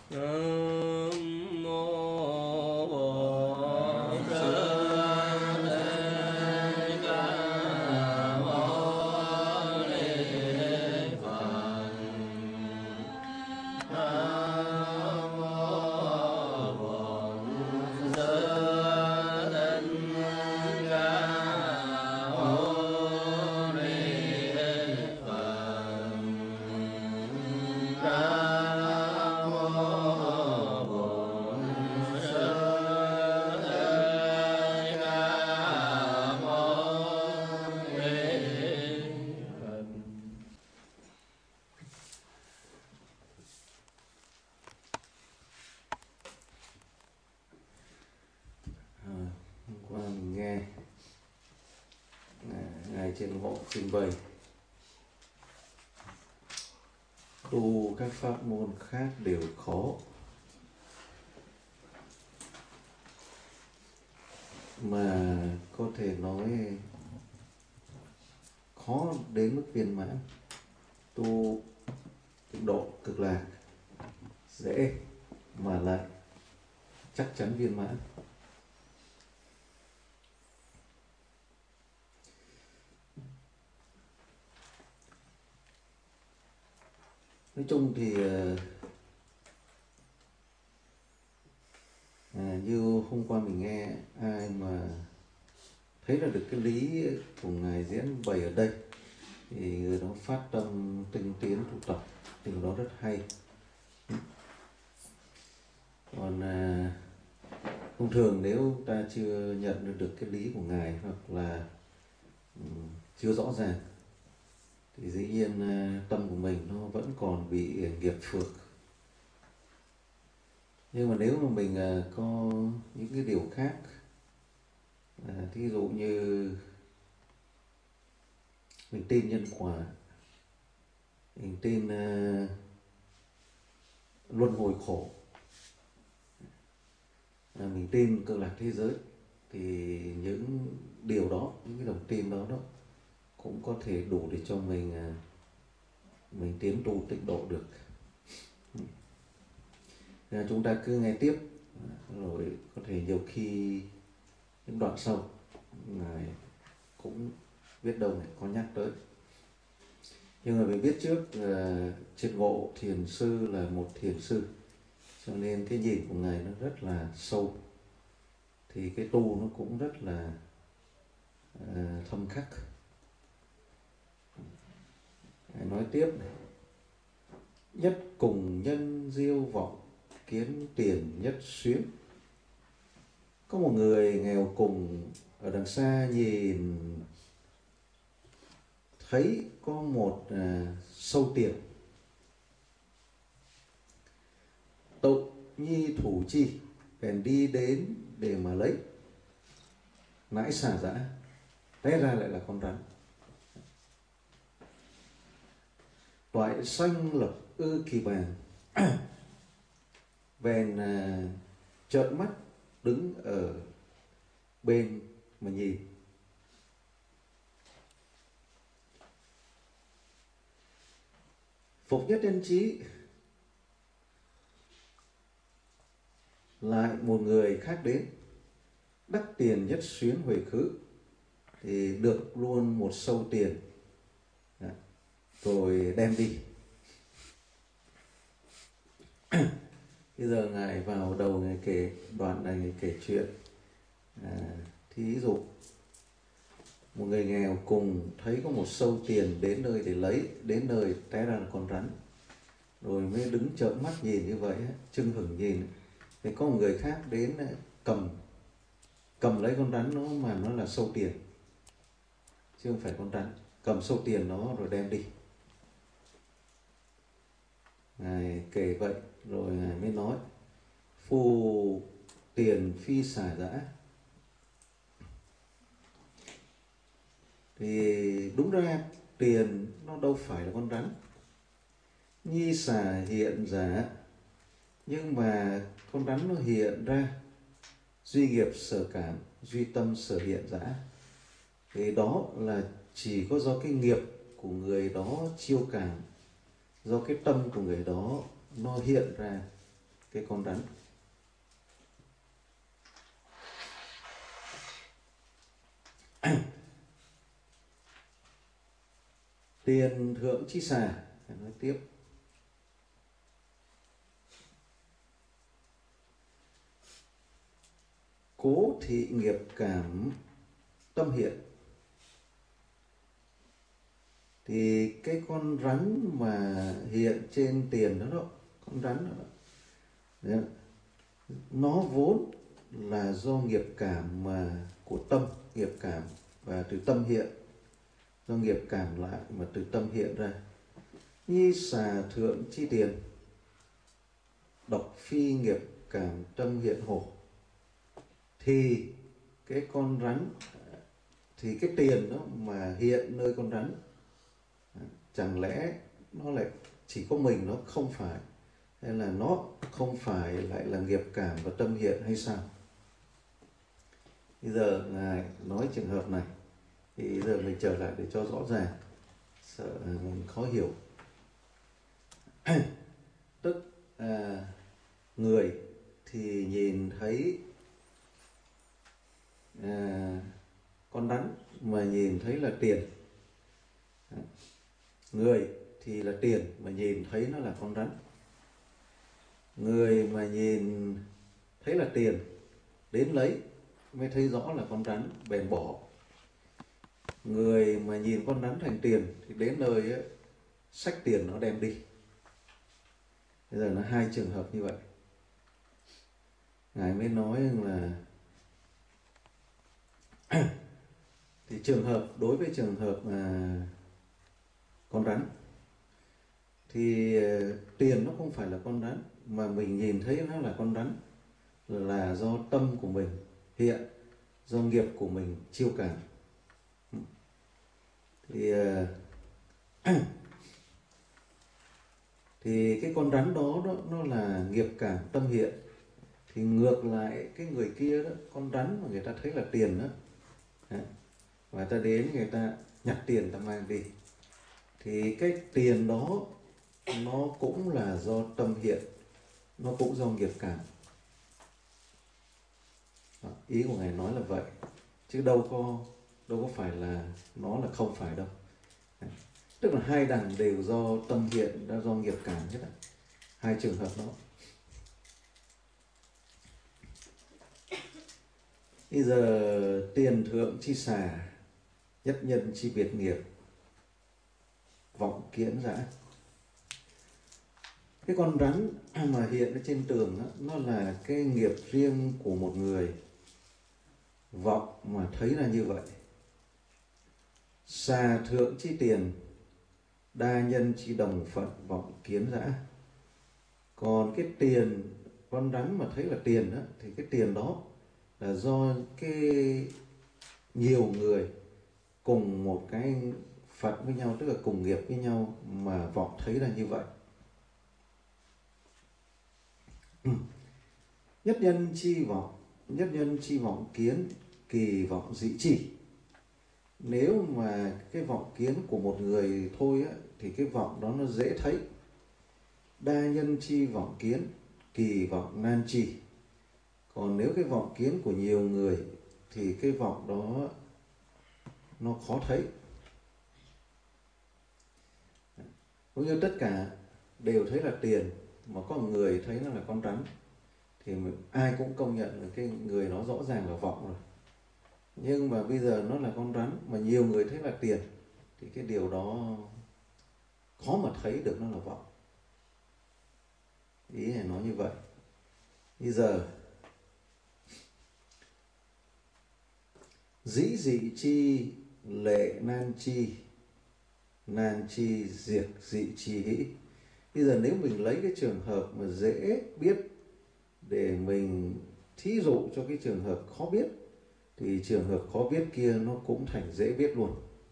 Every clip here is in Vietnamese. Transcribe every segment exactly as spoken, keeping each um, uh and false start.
Nam mô Bổn Sư Thích Ca Mâu Ni Phật. Nam mô Bổn Sư Thích Ca Mâu Ni Phật. Nam mô Bổn Sư Thích Ca Mâu Ni Phật. À, hôm qua mình nghe ngài trên hộ trình bày tu các pháp môn khác đều khó, mà có thể nói khó đến mức viên mãn. Tu tịnh độ cực lạc dễ mà lại chắc chắn viên mãn. Nói chung thì à, như hôm qua mình nghe ai mà thấy ra được cái lý của ngài diễn bày ở đây thì người đó phát tâm tinh tiến tu tập, thì đó rất hay. Còn à, thông thường nếu ta chưa nhận được cái lý của ngài hoặc là um, chưa rõ ràng thì dĩ nhiên uh, tâm của mình nó vẫn còn bị nghiệp phược. Nhưng mà nếu mà mình uh, có những cái điều khác, uh, thí dụ như mình tin nhân quả, mình tin uh, luân hồi khổ, uh, mình tin cực lạc thế giới, thì những điều đó, những cái đồng tin đó đó cũng có thể đủ để cho mình uh, mình tiến tu tịnh độ được. Nên chúng ta cứ nghe tiếp, rồi có thể nhiều khi những đoạn sau ngài cũng biết đâu này có nhắc tới. Nhưng mà mình biết trước uh, Triệt Ngộ Thiền Sư là một thiền sư, cho nên cái nhìn của ngài nó rất là sâu, thì cái tu nó cũng rất là uh, thâm khắc. Ngài nói tiếp này: nhất cùng nhân diêu vọng, kiến tiền nhất xuyến. Có một người nghèo cùng ở đằng xa nhìn thấy có một à, sâu tiền. Tụng nhi thủ chi, bèn đi đến để mà lấy. Nãi xả dã, té ra lại là con rắn. Toại sanh lập ư kỳ bàn, bèn à, trợn mắt đứng ở bên mà nhìn. Phục nhất nhân trí, lại một người khác đến, đắc tiền nhất xuyến huệ khứ, thì được luôn một sâu tiền rồi đem đi. Bây giờ ngài vào đầu ngài kể đoạn này, ngài kể chuyện à, thí dụ một người nghèo cùng thấy có một sâu tiền đến nơi để lấy, đến nơi té ra là con rắn, rồi mới đứng trợn mắt nhìn như vậy, chưng hửng nhìn. Thì có một người khác đến cầm cầm lấy con rắn nó, mà nó là sâu tiền chứ không phải con rắn, cầm sâu tiền nó rồi đem đi. Ngài kể vậy rồi ngài mới nói: phù tiền phi xả dã. Thì đúng ra tiền nó đâu phải là con rắn. Nhi xả hiện giả, nhưng mà con rắn nó hiện ra duy nghiệp sở cảm, duy tâm sở hiện giả. Thì đó là chỉ có do cái nghiệp của người đó chiêu cảm, do cái tâm của người đó nó hiện ra cái con rắn. Tiền thượng chi xà, phải nói tiếp. Cố thị nghiệp cảm tâm hiện. Thì cái con rắn mà hiện trên tiền đó đó, con rắn đó, đó nó vốn là do nghiệp cảm mà của tâm, nghiệp cảm và từ tâm hiện, do nghiệp cảm lại mà từ tâm hiện ra. Nhi xà thượng chi tiền, độc phi nghiệp cảm tâm hiện hổ. Thì cái con rắn, thì cái tiền đó mà hiện nơi con rắn, chẳng lẽ nó lại chỉ có mình nó không phải, hay là nó không phải lại là nghiệp cảm và tâm hiện hay sao? Bây giờ Ngài nói trường hợp này, thì giờ mình trở lại để cho rõ ràng, sợ mình khó hiểu. Tức à, người thì nhìn thấy à, con rắn mà nhìn thấy là tiền. Người thì là tiền mà nhìn thấy nó là con rắn. Người mà nhìn thấy là tiền, đến lấy mới thấy rõ là con rắn, bèn bỏ. Người mà nhìn con rắn thành tiền thì đến nơi ấy, xách tiền nó đem đi. Bây giờ nó hai trường hợp như vậy. Ngài mới nói là thì trường hợp, đối với trường hợp mà con rắn thì tiền nó không phải là con rắn, mà mình nhìn thấy nó là con rắn là do tâm của mình hiện, do nghiệp của mình chiêu cảm. Thì thì cái con rắn đó, đó nó là nghiệp cảm tâm hiện. Thì ngược lại cái người kia đó, con rắn mà người ta thấy là tiền đó, và ta đến người ta nhặt tiền ta mang đi, thì cái tiền đó nó cũng là do tâm hiện, nó cũng do nghiệp cảm. Đó, ý của Ngài nói là vậy, chứ đâu có đâu có phải là nó là không phải đâu. Tức là hai đằng đều do tâm hiện, đã do nghiệp cảm hết á, hai trường hợp đó. Bây giờ tiền thượng chi xà, nhất nhân chi biệt nghiệp, vọng kiến dã. Cái con rắn mà hiện ở trên tường đó, nó là cái nghiệp riêng của một người, vọng mà thấy là như vậy. Xà thượng chi tiền, đa nhân chi đồng phận, vọng kiến dã. Còn cái tiền, con rắn mà thấy là tiền đó, thì cái tiền đó là do cái nhiều người cùng một cái phận với nhau, tức là cùng nghiệp với nhau mà vọng thấy là như vậy. Nhất nhân chi vọng, nhất nhân chi vọng kiến, kỳ vọng dị chỉ. Nếu mà cái vọng kiến của một người thôi á, thì cái vọng đó nó dễ thấy. Đa nhân chi vọng kiến, kỳ vọng nan trì. Còn nếu cái vọng kiến của nhiều người thì cái vọng đó nó khó thấy. Cũng như tất cả đều thấy là tiền, mà có một người thấy nó là con rắn, thì ai cũng công nhận là cái người đó rõ ràng là vọng rồi. Nhưng mà bây giờ nó là con rắn mà nhiều người thấy là tiền, thì cái điều đó khó mà thấy được nó là vọng. Ý là nói như vậy. Bây giờ dĩ dị chi lệ nan chi, nan chi diệt dị chi hĩ. Bây giờ nếu mình lấy cái trường hợp mà dễ biết để mình thí dụ cho cái trường hợp khó biết, thì trường hợp khó biết kia nó cũng thành dễ biết luôn.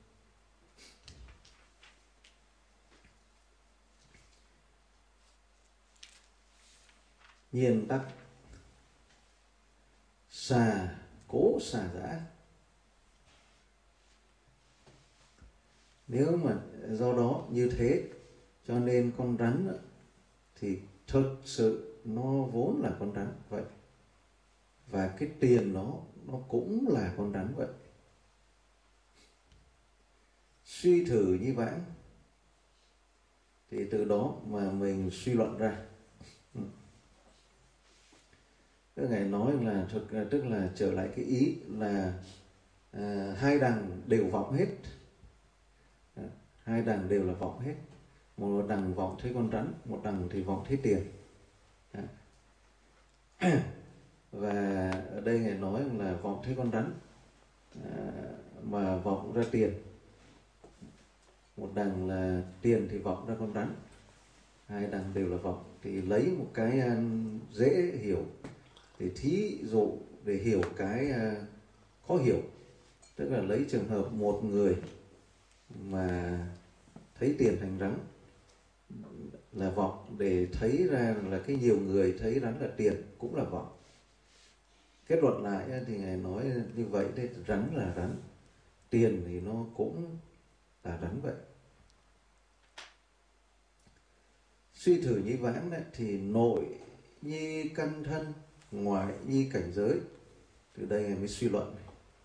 Nhiên tắc, xà cố xà dã. Nếu mà do đó như thế cho nên con rắn thì thực sự nó vốn là con rắn vậy, và cái tiền nó nó cũng là con rắn vậy. Suy thử như vãng, thì từ đó mà mình suy luận ra. Các ngài nói là thực tức là trở lại cái ý là à, hai đằng đều vọng hết, à, hai đằng đều là vọng hết. Một đằng vọng thấy con rắn, một đằng thì vọng thấy tiền. À. Và ở đây ngài nói là vọng thấy con rắn à, mà vọng ra tiền. Một đằng là tiền thì vọng ra con rắn, hai đằng đều là vọng. Thì lấy một cái dễ hiểu thì thí dụ để hiểu cái khó hiểu, tức là lấy trường hợp một người mà thấy tiền thành rắn là vọng, để thấy ra là cái nhiều người thấy rắn là tiền cũng là vọng. Kết luận lại thì ngài nói như vậy đấy, rắn là rắn, tiền thì nó cũng là rắn vậy. Suy thử như vãng đấy, thì nội nhi căn thân, ngoại nhi cảnh giới. Từ đây ngài mới suy luận này.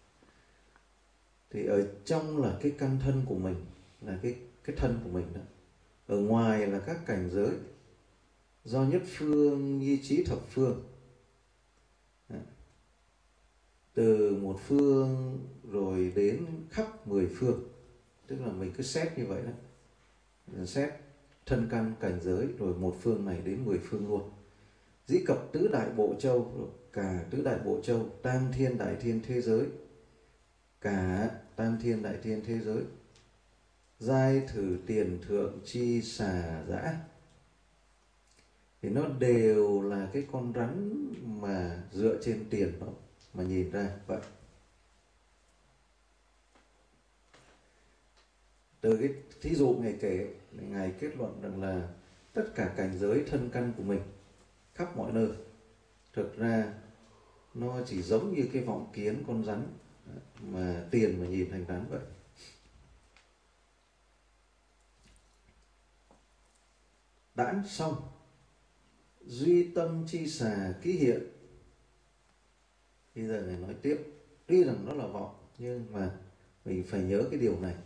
Thì ở trong là cái căn thân của mình, là cái cái thân của mình đó. Ở ngoài là các cảnh giới do nhất phương nhi trí thập phương. Đó. Từ một phương rồi đến khắp mười phương. Tức là mình cứ xét như vậy đó. Xét thân căn cảnh giới rồi một phương này đến mười phương luôn. Dĩ cập tứ đại bộ châu, cả tứ đại bộ châu, tam thiên đại thiên thế giới, cả tam thiên đại thiên thế giới, giai thử tiền thượng chi xà dã, thì nó đều là cái con rắn mà dựa trên tiền đó mà nhìn ra vậy. Từ cái thí dụ ngài kể, ngài kết luận rằng là tất cả cảnh giới thân căn của mình khắp mọi nơi, thực ra nó chỉ giống như cái vọng kiến con rắn mà tiền mà nhìn thành rắn vậy. Đãn xong, duy tâm chi xà ký hiện. Bây giờ ngài nói tiếp, tuy rằng nó là vọng nhưng mà mình phải nhớ cái điều này.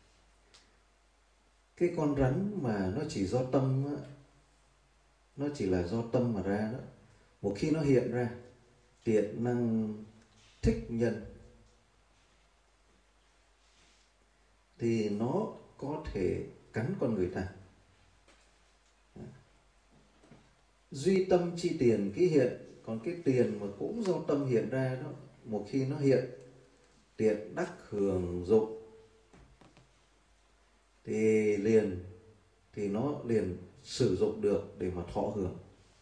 Cái con rắn mà nó chỉ do tâm á, nó chỉ là do tâm mà ra đó. Một khi nó hiện ra, tiện năng thích nhân, thì nó có thể cắn con người ta. Duy tâm chi tiền ký hiện. Còn cái tiền mà cũng do tâm hiện ra đó, một khi nó hiện, tiện đắc hưởng dụng, thì liền thì nó liền sử dụng được để mà thọ hưởng.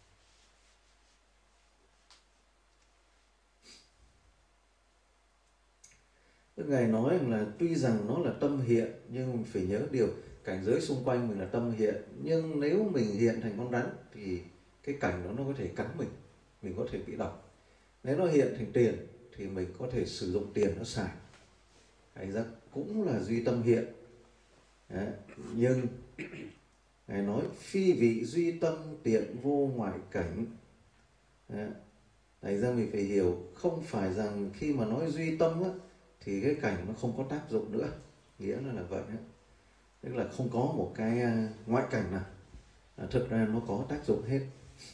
Ngài nói là tuy rằng nó là tâm hiện, nhưng mình phải nhớ điều, cảnh giới xung quanh mình là tâm hiện, nhưng nếu mình hiện thành con rắn thì cái cảnh đó nó có thể cắn mình, mình có thể bị độc. Nếu nó hiện thành tiền thì mình có thể sử dụng tiền nó xài. Hay ra cũng là duy tâm hiện. Đấy. Nhưng ngài nói phi vị duy tâm tiện vô ngoại cảnh. Đấy. Đấy ra mình phải hiểu, không phải rằng khi mà nói duy tâm á, thì cái cảnh nó không có tác dụng nữa. Nghĩa là là vậy đó. Tức là không có một cái ngoại cảnh nào, à, thực ra nó có tác dụng hết.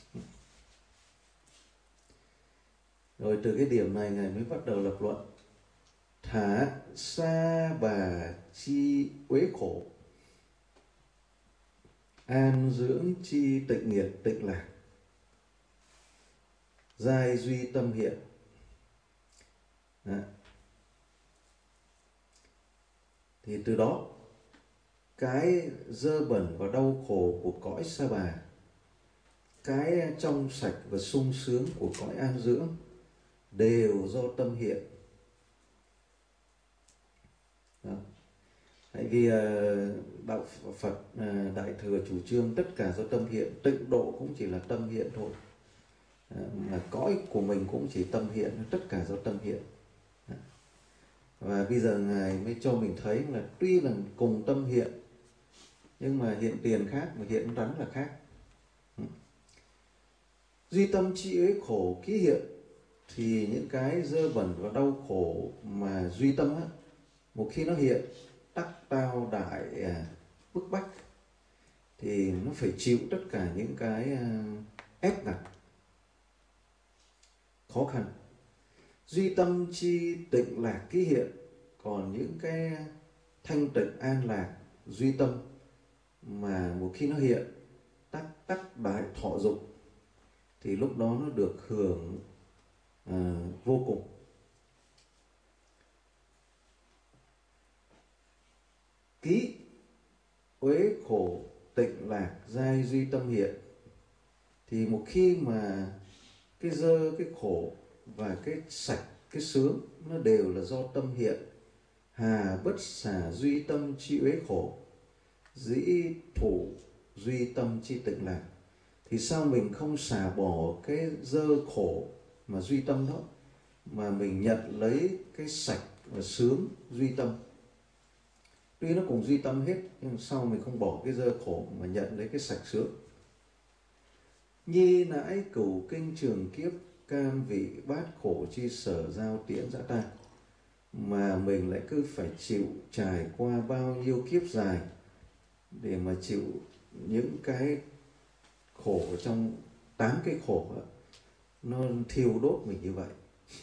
Rồi từ cái điểm này ngài mới bắt đầu lập luận. Thả sa bà chi uế khổ, an dưỡng chi tịnh nghiệt tịnh lạc, giai duy tâm hiện. Đó. Thì từ đó cái dơ bẩn và đau khổ của cõi sa bà, cái trong sạch và sung sướng của cõi an dưỡng đều do tâm hiện. Đó. Tại vì đạo Phật Đại Thừa chủ trương tất cả do tâm hiện, tịnh độ cũng chỉ là tâm hiện thôi, mà cõi của mình cũng chỉ tâm hiện, tất cả do tâm hiện. Và bây giờ ngài mới cho mình thấy là tuy là cùng tâm hiện, nhưng mà hiện tiền khác, mà hiện rắn là khác. Duy tâm chi uế khổ ký hiện, thì những cái dơ bẩn và đau khổ mà duy tâm á, một khi nó hiện tắc tao đại à, bức bách, thì nó phải chịu tất cả những cái à, ép ngặt khó khăn. Duy tâm chi tịnh lạc ký hiện, còn những cái thanh tịnh an lạc duy tâm mà một khi nó hiện tắc tắc đại thọ dụng, thì lúc đó nó được hưởng à, vô cùng. Ký uế khổ tịnh lạc giai duy tâm hiện, thì một khi mà cái dơ, cái khổ và cái sạch, cái sướng nó đều là do tâm hiện. Hà bất xả duy tâm chi uế khổ, dĩ thủ duy tâm chi tịnh lạc. Thì sao mình không xả bỏ cái dơ khổ mà duy tâm đó, mà mình nhận lấy cái sạch và sướng duy tâm? Tuy nó cùng duy tâm hết, nhưng sao mình không bỏ cái dơ khổ mà nhận lấy cái sạch sướng? Nhi nãi cửu kinh trường kiếp, cam vị bát khổ chi sở giao tiễn dã tan. Mà mình lại cứ phải chịu trải qua bao nhiêu kiếp dài để mà chịu những cái khổ trong tám cái khổ đó, nó thiêu đốt mình như vậy.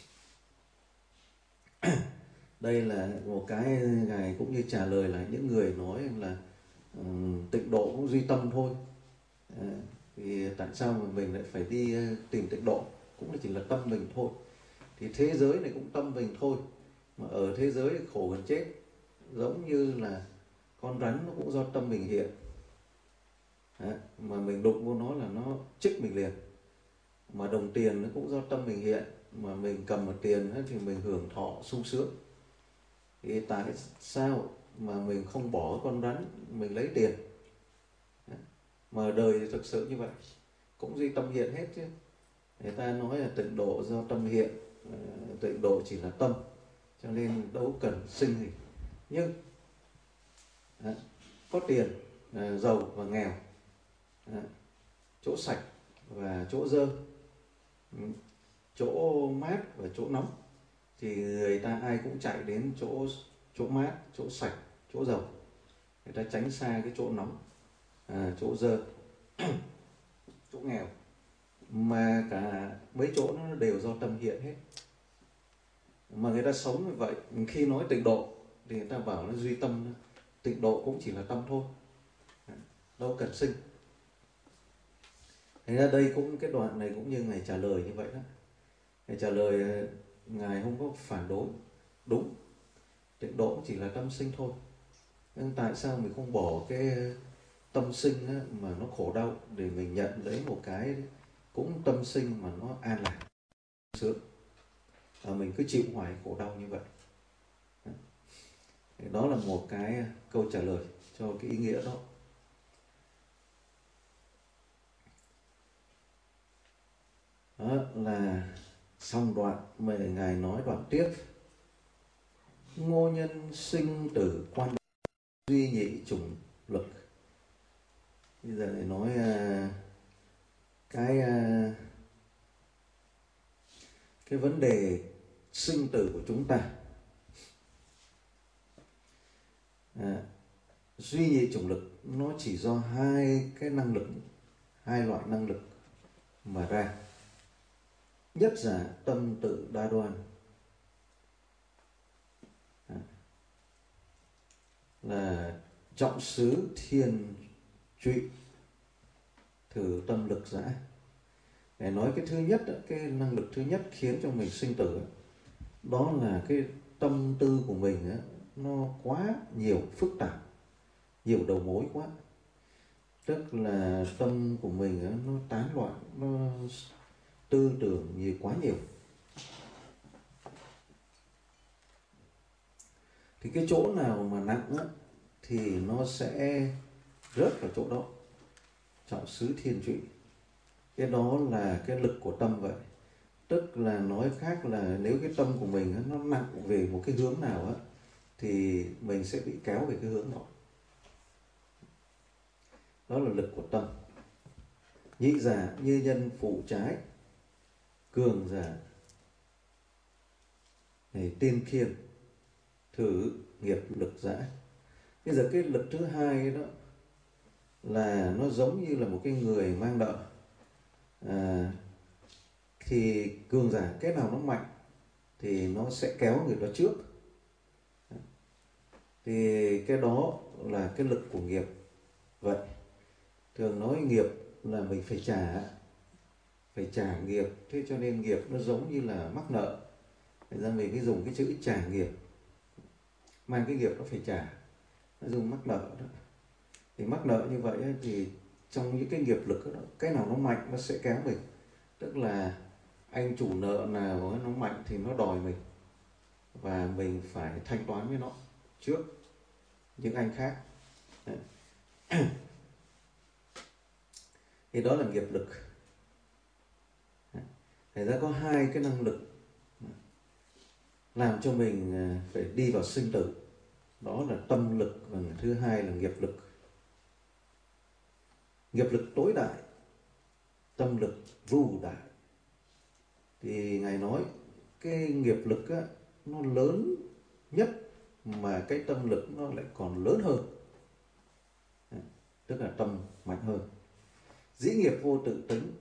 Đây là một cái Ngài cũng như trả lời là những người nói là um, tịnh độ cũng duy tâm thôi. À, thì tại sao mà mình lại phải đi tìm tịnh độ? Cũng là chỉ là tâm mình thôi. Thì thế giới này cũng tâm mình thôi. Mà ở thế giới khổ gần chết, giống như là con rắn nó cũng do tâm mình hiện. À, mà mình đụng vô nó là nó chích mình liền. Mà đồng tiền nó cũng do tâm mình hiện, mà mình cầm một tiền thì mình hưởng thọ sung sướng. Thì tại sao mà mình không bỏ con rắn, mình lấy tiền? Mà đời thì thực sự như vậy, cũng duy tâm hiện hết chứ. Người ta nói là tịnh độ do tâm hiện, tịnh độ chỉ là tâm, cho nên đâu cần sinh gì. Nhưng à, có tiền, à, giàu và nghèo, à, chỗ sạch và chỗ dơ, chỗ mát và chỗ nóng, thì người ta ai cũng chạy đến chỗ chỗ mát, chỗ sạch, chỗ giàu. Người ta tránh xa cái chỗ nóng, à, chỗ dơ, chỗ nghèo. Mà cả mấy chỗ nó đều do tâm hiện hết. Mà người ta sống như vậy, khi nói tịnh độ thì người ta bảo nó duy tâm. Tịnh độ cũng chỉ là tâm thôi, đâu cần sinh. Thế ra đây cũng cái đoạn này cũng như Ngài trả lời như vậy đó. Ngài trả lời, Ngài không có phản đối. Đúng, tịnh độ cũng chỉ là tâm sinh thôi. Nhưng tại sao mình không bỏ cái tâm sinh á, mà nó khổ đau để mình nhận lấy một cái cũng tâm sinh mà nó an lạc, sướng? À, mình cứ chịu hoài khổ đau như vậy. Đó là một cái câu trả lời cho cái ý nghĩa đó. Đó là xong đoạn. Mà Ngài nói đoạn tiếp. Ngô nhân sinh tử quan duy nhị chủng lực. Bây giờ Ngài nói uh, cái uh, cái vấn đề sinh tử của chúng ta. À, duy nhị chủng lực nó chỉ do hai cái năng lực, hai loại năng lực mà ra. Nhất giả tâm tự đa đoan, à, là trọng xứ thiên trụy, thử tâm lực giã. Để nói cái thứ nhất, cái năng lực thứ nhất khiến cho mình sinh tử, đó là cái tâm tư của mình nó quá nhiều, phức tạp, nhiều đầu mối quá. Tức là tâm của mình nó tán loạn, nó tư tưởng nhiều, quá nhiều. Thì cái chỗ nào mà nặng á, thì nó sẽ rớt vào chỗ đó. Trọng xứ thiên trụy, cái đó là cái lực của tâm vậy. Tức là nói khác là nếu cái tâm của mình á, nó nặng về một cái hướng nào á, thì mình sẽ bị kéo về cái hướng đó. Đó là lực của tâm. Nhị giả như nhân phụ trái, cường giả này tiên khiên, thử nghiệp lực giã. Bây giờ cái lực thứ hai đó là nó giống như là một cái người mang nợ. À, thì cường giả cái nào nó mạnh thì nó sẽ kéo người đó trước. Thì cái đó là cái lực của nghiệp. Vậy thường nói nghiệp là mình phải trả, phải trả nghiệp. Thế cho nên nghiệp nó giống như là mắc nợ. Thành ra mình mới dùng cái chữ trả nghiệp. Mang cái nghiệp nó phải trả, nó dùng mắc nợ đó. Thì mắc nợ như vậy thì trong những cái nghiệp lực đó, cái nào nó mạnh nó sẽ kéo mình. Tức là anh chủ nợ nào nó mạnh thì nó đòi mình, và mình phải thanh toán với nó trước những anh khác. Thì đó là nghiệp lực. Thành ra có hai cái năng lực làm cho mình phải đi vào sinh tử. Đó là tâm lực và thứ hai là nghiệp lực. Nghiệp lực tối đại, tâm lực vô đại. Thì Ngài nói cái nghiệp lực á, nó lớn nhất mà cái tâm lực nó lại còn lớn hơn. Tức là tâm mạnh hơn. Dĩ nghiệp vô tự tính,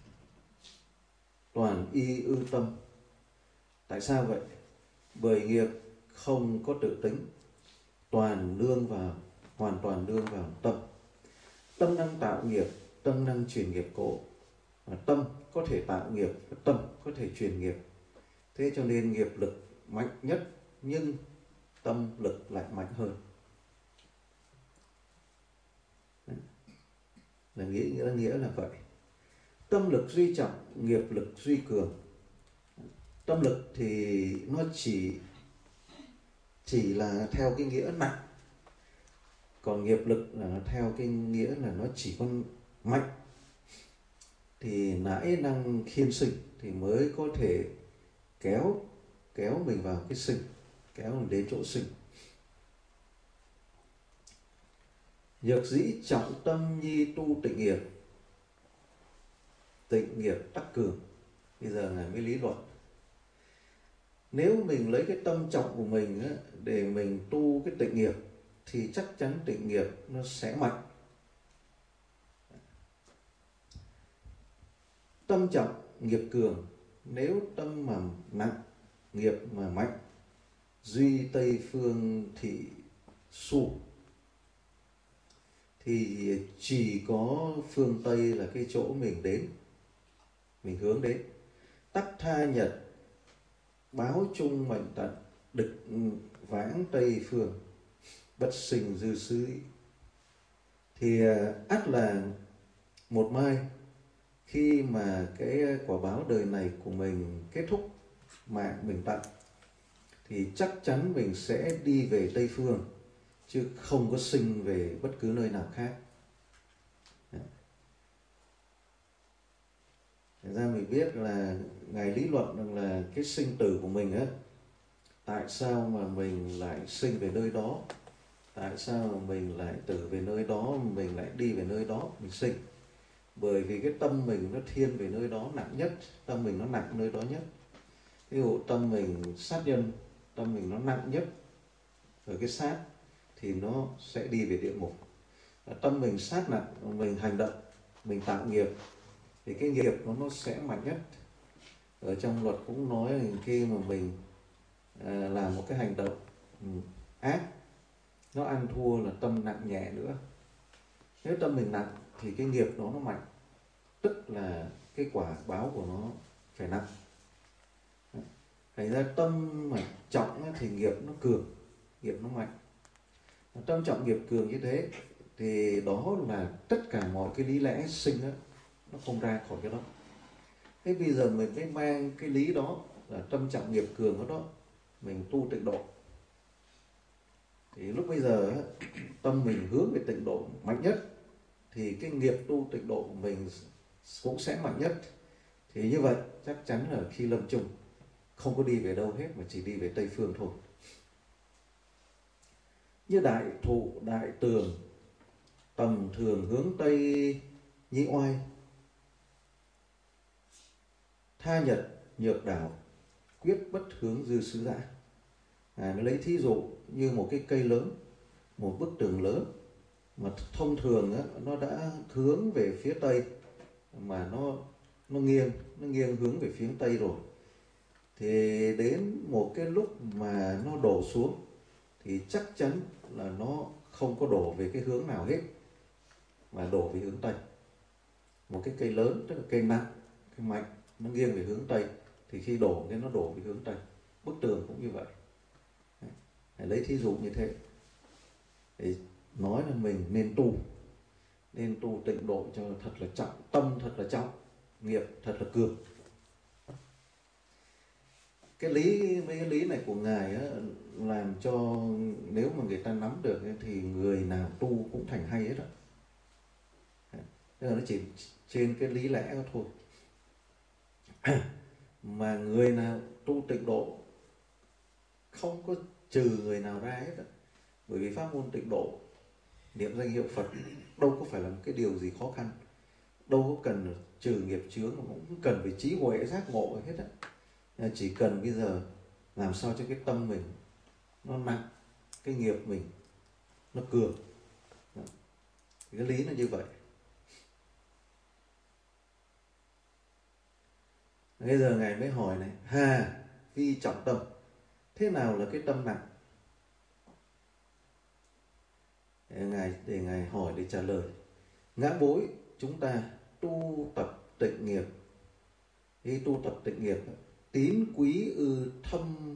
toàn y ư tâm. Tại sao vậy? Bởi nghiệp không có tự tính, toàn nương vào, hoàn toàn nương vào tâm. Tâm năng tạo nghiệp, tâm năng truyền nghiệp cổ. Và tâm có thể tạo nghiệp, tâm có thể truyền nghiệp. Thế cho nên nghiệp lực mạnh nhất, nhưng tâm lực lại mạnh hơn. Là nghĩa, nghĩa, nghĩa là vậy. Tâm lực duy trọng, nghiệp lực duy cường. Tâm lực thì nó chỉ chỉ là theo cái nghĩa nặng, còn nghiệp lực là theo cái nghĩa là nó chỉ có mạnh. Thì nãi năng khiên sinh thì mới có thể kéo kéo mình vào cái sinh, kéo mình đến chỗ sinh. Nhược dĩ trọng tâm nhi tu tịnh nghiệp, tịnh nghiệp đắc cường. Bây giờ Ngài mới lý luận. Nếu mình lấy cái tâm trọng của mình á, để mình tu cái tịnh nghiệp thì chắc chắn tịnh nghiệp nó sẽ mạnh. Tâm trọng nghiệp cường. Nếu tâm mà nặng, nghiệp mà mạnh, duy Tây phương thị su, thì chỉ có phương Tây là cái chỗ mình đến, mình hướng đến. Tắc tha nhật, báo chung mệnh tận, địch vãng Tây phương, bất sinh dư xứ. Thì ắt là một mai khi mà cái quả báo đời này của mình kết thúc, mạng mình tận, thì chắc chắn mình sẽ đi về Tây phương, chứ không có sinh về bất cứ nơi nào khác. Thành ra mình biết là Ngài lý luận rằng là cái sinh tử của mình á, tại sao mà mình lại sinh về nơi đó, tại sao mà mình lại tử về nơi đó, mình lại đi về nơi đó, mình sinh. Bởi vì cái tâm mình nó thiên về nơi đó nặng nhất, tâm mình nó nặng nơi đó nhất. Ví dụ tâm mình sát nhân, tâm mình nó nặng nhất ở cái sát, thì nó sẽ đi về địa ngục. Tâm mình sát nặng, mình hành động, mình tạo nghiệp, thì cái nghiệp nó, nó sẽ mạnh nhất. Ở trong luật cũng nói là khi mà mình à, làm một cái hành động ác, nó ăn thua là tâm nặng nhẹ nữa. Nếu tâm mình nặng thì cái nghiệp đó nó mạnh, tức là cái quả báo của nó phải nặng. Thành ra tâm mà trọng thì nghiệp nó cường, nghiệp nó mạnh. Tâm trọng nghiệp cường như thế thì đó là tất cả mọi cái lý lẽ sinh đó, nó không ra khỏi cái đó. Thế bây giờ mình mới mang cái lý đó là tâm trọng nghiệp cường đó, đó mình tu tịnh độ. Thì lúc bây giờ tâm mình hướng về tịnh độ mạnh nhất, thì cái nghiệp tu tịnh độ của mình cũng sẽ mạnh nhất. Thì như vậy chắc chắn là khi lâm chung không có đi về đâu hết, mà chỉ đi về Tây phương thôi. Như đại thụ đại tường, tầm thường hướng Tây nhĩ oai, tha nhật nhược đảo, quyết bất hướng dư xứ dã. À, nó lấy thí dụ như một cái cây lớn, một bức tường lớn mà thông thường á, nó đã hướng về phía tây mà nó nó nghiêng nó nghiêng hướng về phía tây rồi, thì đến một cái lúc mà nó đổ xuống thì chắc chắn là nó không có đổ về cái hướng nào hết mà đổ về hướng tây. Một cái cây lớn, tức là cây nặng, cây mạnh, nó nghiêng về hướng tây thì khi đổ cái nó đổ về hướng tây. Bức tường cũng như vậy. Hãy lấy thí dụ như thế để nói là mình nên tu, nên tu tịnh độ cho thật là trọng, tâm thật là trọng, nghiệp thật là cường. Cái lý mấy cái lý này của ngài á, làm cho nếu mà người ta nắm được ấy, thì người nào tu cũng thành hay hết á. Tức là nó chỉ trên cái lý lẽ đó thôi. Mà người nào tu tịnh độ không có trừ người nào ra hết á. Bởi vì pháp môn tịnh độ, niệm danh hiệu Phật đâu có phải là một cái điều gì khó khăn, đâu có cần trừ nghiệp chướng, mà cũng cần phải trí huệ giác ngộ hết á. Chỉ cần bây giờ làm sao cho cái tâm mình nó nặng, cái nghiệp mình nó cường. Cái lý nó như vậy. Bây giờ ngài mới hỏi này: hà phi trọng tâm, thế nào là cái tâm nặng? Để ngài để ngài hỏi để trả lời. Ngã bối chúng ta tu tập tịnh nghiệp, khi tu tập tịnh nghiệp, tín quý ư thâm,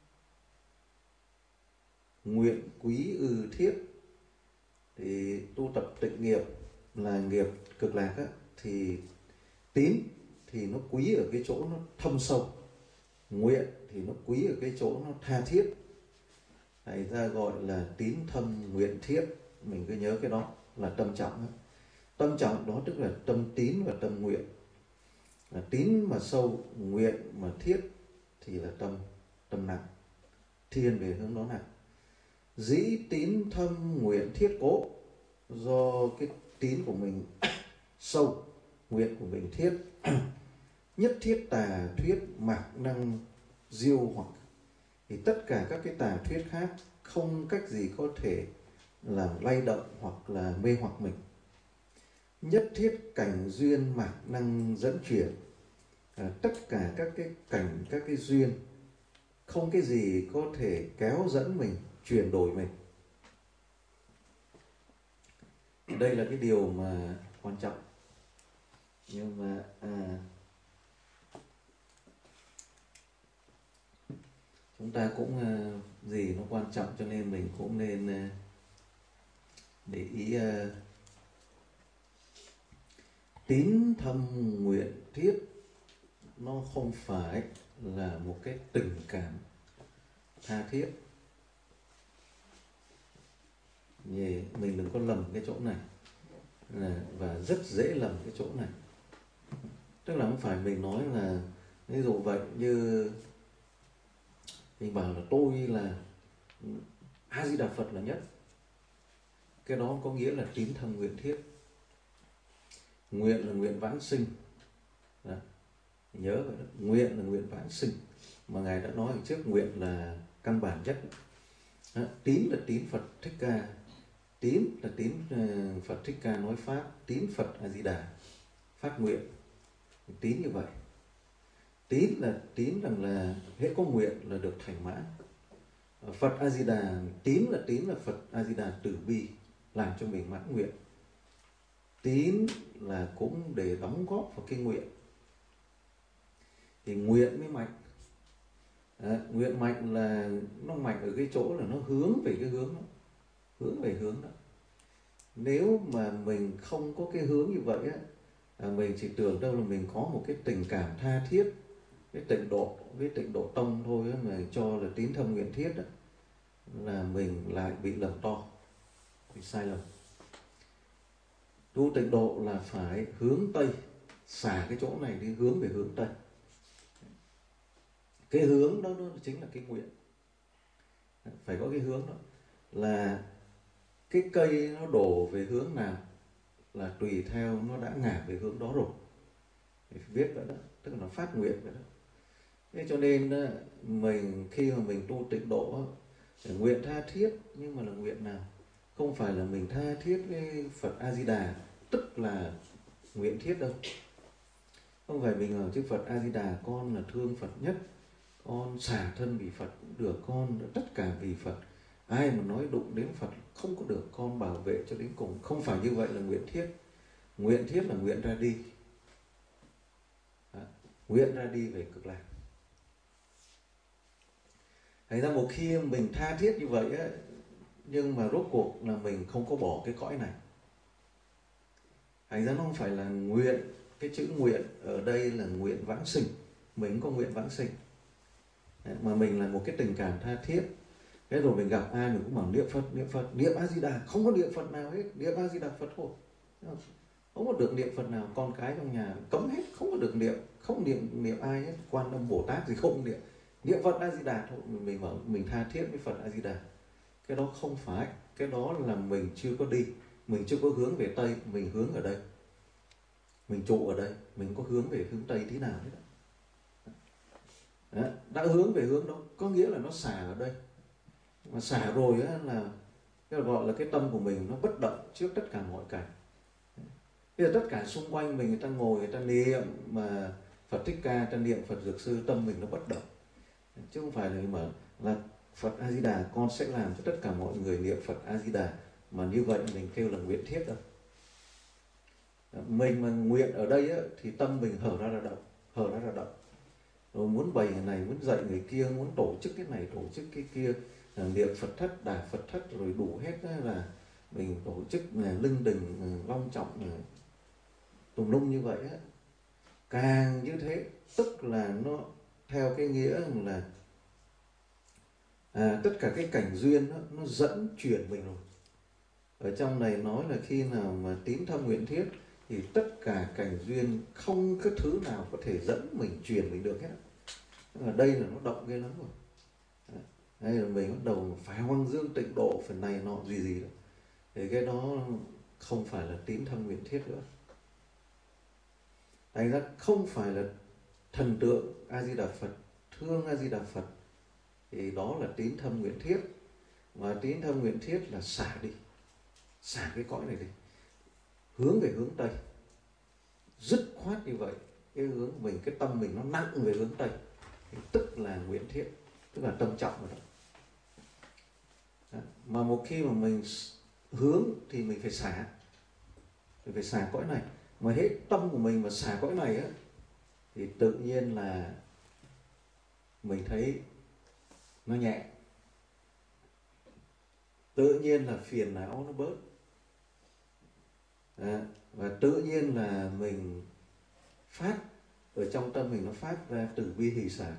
nguyện quý ư thiết. Thì tu tập tịnh nghiệp là nghiệp cực lạc á, thì tín thì nó quý ở cái chỗ nó thâm sâu, nguyện thì nó quý ở cái chỗ nó tha thiết. Thầy ta gọi là tín thâm nguyện thiết, mình cứ nhớ cái đó là tâm trọng đó. Tâm trọng đó tức là tâm tín và tâm nguyện. Là tín mà sâu, nguyện mà thiết thì là tâm tâm nặng, thiên về hướng đó nặng. Dĩ tín thâm nguyện thiết cố, do cái tín của mình sâu, nguyện của mình thiết. Nhất thiết tà thuyết mạc năng diêu hoặc, thì tất cả các cái tà thuyết khác không cách gì có thể làm lay động hoặc là mê hoặc mình. Nhất thiết cảnh duyên mạc năng dẫn chuyển, à, tất cả các cái cảnh, các cái duyên không cái gì có thể kéo dẫn mình, chuyển đổi mình. Đây là cái điều mà quan trọng. Nhưng mà à, chúng ta cũng à, gì nó quan trọng cho nên mình cũng nên à, để ý. À, tín thâm nguyện thiết nó không phải là một cái tình cảm tha thiết. Mình đừng có lầm cái chỗ này, và rất dễ lầm cái chỗ này. Tức là không phải mình nói là ví dụ vậy, như mình bảo là tôi là A Di Đà Phật là nhất, cái đó có nghĩa là tín thâm nguyện thiết. Nguyện là nguyện vãng sinh. Đó. Nhớ vậy đó. Nguyện là nguyện vãng sinh, mà ngài đã nói trước, nguyện là căn bản nhất. Đó. Tín là tín Phật Thích Ca, tín là tín uh, Phật Thích Ca nói pháp, tín Phật A Di Đà phát nguyện. Tín như vậy. Tín là tín rằng là hễ có nguyện là được thành mãn. Phật A Di Đà, tín là tín là Phật A Di Đà từ bi làm cho mình mãn nguyện. Tín là cũng để đóng góp vào cái nguyện, thì nguyện mới mạnh. À, nguyện mạnh là nó mạnh ở cái chỗ là nó hướng về cái hướng đó, hướng về hướng đó. Nếu mà mình không có cái hướng như vậy á, à, mình chỉ tưởng đâu là mình có một cái tình cảm tha thiết, cái tịnh độ, cái tịnh độ tông thôi á, mà cho là tín thâm nguyện thiết đó, là mình lại bị lầm to, bị sai lầm. Tu tịnh độ là phải hướng Tây, xả cái chỗ này đi, hướng về hướng Tây. Cái hướng đó nó chính là cái nguyện. Phải có cái hướng đó, là cái cây nó đổ về hướng nào là tùy theo nó đã ngả về hướng đó rồi. phải viết vậy đó, tức là nó phát nguyện vậy đó. Thế cho nên mình khi mà mình tu tịnh độ, nguyện tha thiết, nhưng mà là nguyện nào? Không phải là mình tha thiết với Phật A Di Đà, tức là nguyện thiết đâu. Không phải mình ở trước Phật A Di Đà, con là thương Phật nhất, con xả thân vì Phật cũng được, con tất cả vì Phật. Ai mà nói đụng đến Phật không có được, con bảo vệ cho đến cùng. Không phải như vậy là nguyện thiết. Nguyện thiết là nguyện ra đi. Đó. Nguyện ra đi về Cực Lạc. Thành ra một khi mình tha thiết như vậy á, nhưng mà rốt cuộc là mình không có bỏ cái cõi này. Thành ra nó không phải là nguyện. Cái chữ nguyện ở đây là nguyện vãng sinh. Mình có nguyện vãng sinh. Đấy, mà mình là một cái tình cảm tha thiết. Thế rồi mình gặp ai mình cũng bảo niệm Phật, niệm Phật, niệm A Di Đà, không có niệm Phật nào hết, niệm A Di Đà Phật thôi. Không có được niệm Phật nào, con cái trong nhà cấm hết, không có được niệm, không niệm niệm ai hết, Quan Âm Bồ Tát gì không niệm, niệm Phật A Di Đà thôi. Mình bảo mình tha thiết với Phật A Di Đà. Cái đó không phải, cái đó là mình chưa có đi, mình chưa có hướng về Tây, mình hướng ở đây, mình trụ ở đây, mình có hướng về hướng Tây tí nào hết. Đó. Đã hướng về hướng đó có nghĩa là nó xả ở đây, mà xả rồi á là cái gọi là cái tâm của mình nó bất động trước tất cả mọi cảnh. Bây giờ tất cả xung quanh mình, người ta ngồi người ta niệm mà Phật Thích Ca, người ta niệm Phật Dược Sư, tâm mình nó bất động, chứ không phải là mà là Phật A Di Đà con sẽ làm cho tất cả mọi người niệm Phật A Di Đà, mà như vậy mình kêu là nguyện thiết đâu. Mình mà nguyện ở đây á, thì tâm mình hở ra là động, hở ra là động. Rồi muốn bày người này, muốn dạy người kia, muốn tổ chức cái này, tổ chức cái kia, niệm Phật thất, đà Phật thất, rồi đủ hết là mình tổ chức linh đình long trọng tùm lum như vậy á. Càng như thế tức là nó theo cái nghĩa là à, tất cả cái cảnh duyên đó, nó dẫn chuyển mình rồi. Ở trong này nói là khi nào mà tín thâm nguyện thiết thì tất cả cảnh duyên không cái thứ nào có thể dẫn mình chuyển mình được hết. Ở đây là nó động ghê lắm rồi. Đây là mình bắt đầu phải hoang dương tịnh độ, phần này nọ gì gì đó. Thì cái đó không phải là tín thâm nguyện thiết nữa. Thành ra không phải là thần tượng A Di Đà Phật, thương A Di Đà Phật, thì đó là tín thâm nguyện thiết. Mà tín thâm nguyện thiết là xả đi, xả cái cõi này đi, hướng về hướng Tây, dứt khoát như vậy. Cái hướng mình, cái tâm mình nó nặng về hướng Tây thì tức là nguyện thiết, tức là tâm trọng rồi đó. Đó. Mà một khi mà mình hướng thì mình phải xả, mình phải xả cõi này. Mà hết tâm của mình mà xả cõi này á, thì tự nhiên là mình thấy nó nhẹ, tự nhiên là phiền não nó bớt. À, và tự nhiên là mình phát ở trong tâm mình, nó phát ra từ bi hỷ xả.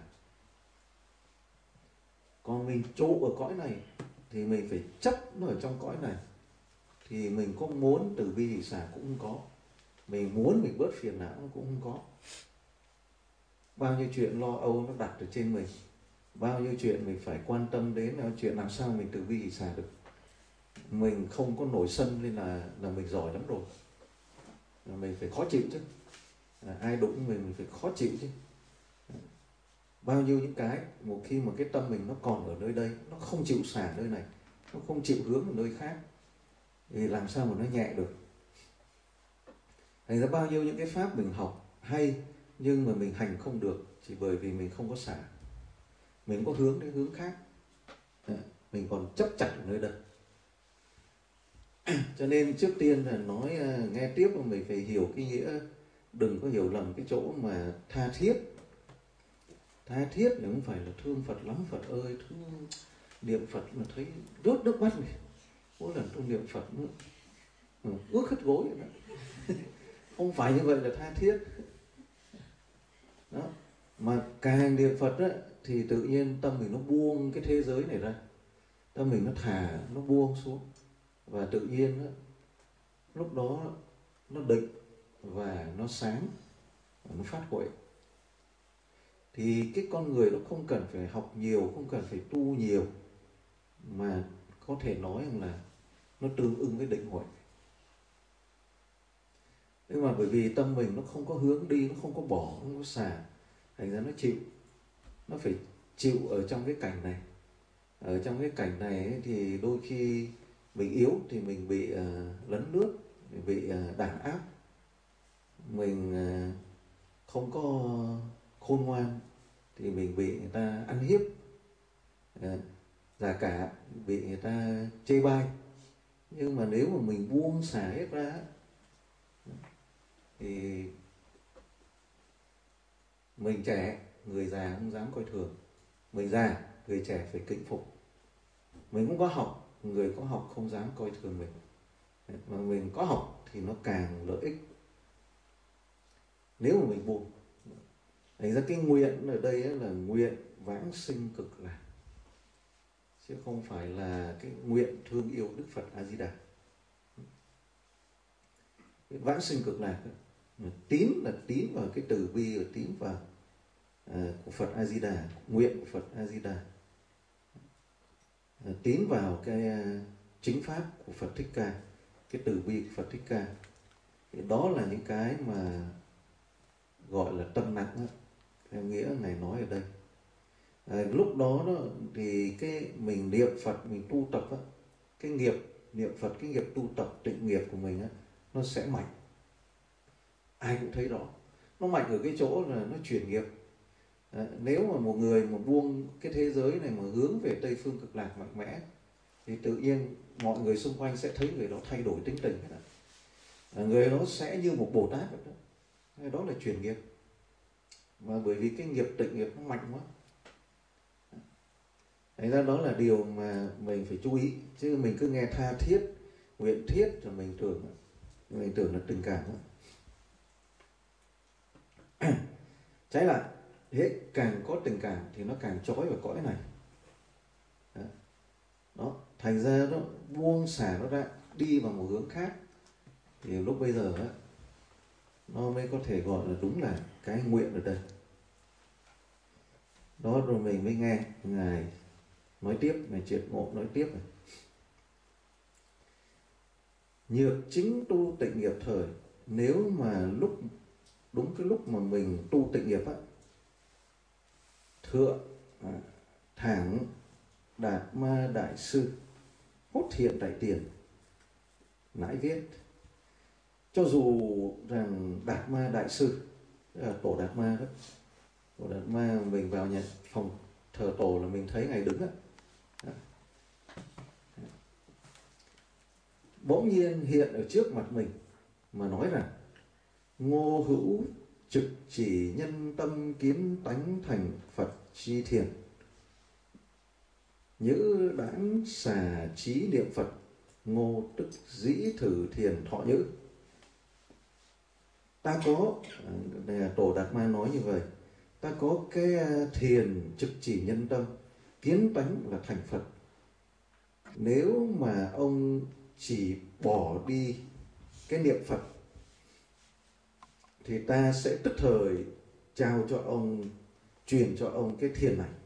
Còn mình trụ ở cõi này thì mình phải chấp nó ở trong cõi này, thì mình có muốn từ bi hỷ xả cũng không có, mình muốn mình bớt phiền não cũng không có. Bao nhiêu chuyện lo âu nó đặt ở trên mình, bao nhiêu chuyện mình phải quan tâm đến, là chuyện làm sao mình từ bi hỷ xả được. Mình không có nổi sân lên là là mình giỏi lắm rồi. Là mình phải khó chịu chứ, à, ai đụng mình mình phải khó chịu chứ. Bao nhiêu những cái một khi mà cái tâm mình nó còn ở nơi đây, nó không chịu xả nơi này, nó không chịu hướng ở nơi khác, thì làm sao mà nó nhẹ được. Thành ra bao nhiêu những cái pháp mình học hay, nhưng mà mình hành không được, chỉ bởi vì mình không có xả, mình có hướng đến hướng khác, à, mình còn chấp chặt ở nơi đây. Cho nên trước tiên là nói nghe tiếp mà mình phải hiểu cái nghĩa, đừng có hiểu lầm cái chỗ mà tha thiết. Tha thiết thì không phải là thương Phật lắm, Phật ơi, thương niệm Phật mà thấy rớt nước mắt này. Mỗi lần tôi niệm Phật nữa, ướt hết gối vậy đó. Không phải như vậy là tha thiết. Đó. Mà càng niệm Phật á, thì tự nhiên tâm mình nó buông cái thế giới này ra, tâm mình nó thả, nó buông xuống, và tự nhiên á, lúc đó nó định và nó sáng và nó phát huệ. Thì cái con người nó không cần phải học nhiều, không cần phải tu nhiều, mà có thể nói rằng là nó tương ưng với định huệ. Nhưng mà bởi vì tâm mình nó không có hướng đi, nó không có bỏ, không có xả, thành ra nó chịu, nó phải chịu ở trong cái cảnh này. Ở trong cái cảnh này ấy, thì đôi khi mình yếu thì mình bị uh, lấn lướt, mình bị uh, đàn áp, mình uh, không có khôn ngoan thì mình bị người ta ăn hiếp, uh, giả cả, bị người ta chê bai. Nhưng mà nếu mà mình buông xả hết ra thì mình trẻ, người già không dám coi thường. Mình già, người trẻ phải kính phục. Mình cũng có học, người có học không dám coi thường mình. Mà mình có học thì nó càng lợi ích nếu mà mình buông. Thành ra cái nguyện ở đây là nguyện vãng sinh cực lạc, chứ không phải là cái nguyện thương yêu Đức Phật A Di Đà. Cái vãng sinh cực lạc ấy, tín là tín vào cái từ bi, và tín vào uh, của Phật A Di Đà, nguyện của Phật A Di Đà, uh, tín vào cái uh, chính pháp của Phật Thích Ca, cái từ bi của Phật Thích Ca. Thì đó là những cái mà gọi là tâm nặng đó, theo nghĩa Ngài nói ở đây. À, lúc đó, đó thì cái mình niệm Phật, mình tu tập đó, cái nghiệp niệm Phật, cái nghiệp tu tập tịnh nghiệp của mình đó, nó sẽ mạnh. Ai cũng thấy rõ, nó mạnh ở cái chỗ là nó chuyển nghiệp. À, nếu mà một người mà buông cái thế giới này mà hướng về Tây Phương Cực Lạc mạnh mẽ thì tự nhiên mọi người xung quanh sẽ thấy người đó thay đổi tính tình. À, người đó sẽ như một Bồ Tát vậy đó. Đó là chuyển nghiệp. Mà bởi vì cái nghiệp tịnh nghiệp nó mạnh quá. Thành ra đó là điều mà mình phải chú ý. Chứ mình cứ nghe tha thiết, nguyện thiết rồi mình tưởng mình tưởng là tình cảm đó. Trái lại, hết càng có tình cảm thì nó càng trói vào cõi này. Đó. Đó. Thành ra nó buông xả nó ra, đi vào một hướng khác, thì lúc bây giờ đó, nó mới có thể gọi là đúng là cái nguyện ở đây. Đó, rồi mình mới nghe Ngài nói tiếp, Ngài Triệt Ngộ nói tiếp này. Nhược chính tu tịnh nghiệp thời, nếu mà lúc đúng cái lúc mà mình tu tịnh nghiệp á, thượng à, thẳng Đạt Ma Đại Sư hốt hiện đại tiền nãi viết, cho dù rằng Đạt Ma Đại Sư là tổ Đạt Ma đó, tổ Đạt Ma mình vào nhà phòng thờ tổ là mình thấy Ngài đứng á, bỗng nhiên hiện ở trước mặt mình mà nói rằng: Ngô hữu trực chỉ nhân tâm kiến tánh thành Phật chi thiền, nhữ đãng xà trí niệm Phật, ngô tức dĩ thử thiền thọ nhữ. Ta có, đây là tổ Đạt Ma nói như vậy, ta có cái thiền trực chỉ nhân tâm, kiến tánh là thành Phật. Nếu mà ông chỉ bỏ đi cái niệm Phật thì ta sẽ tức thời trao cho ông, truyền cho ông cái thiền này.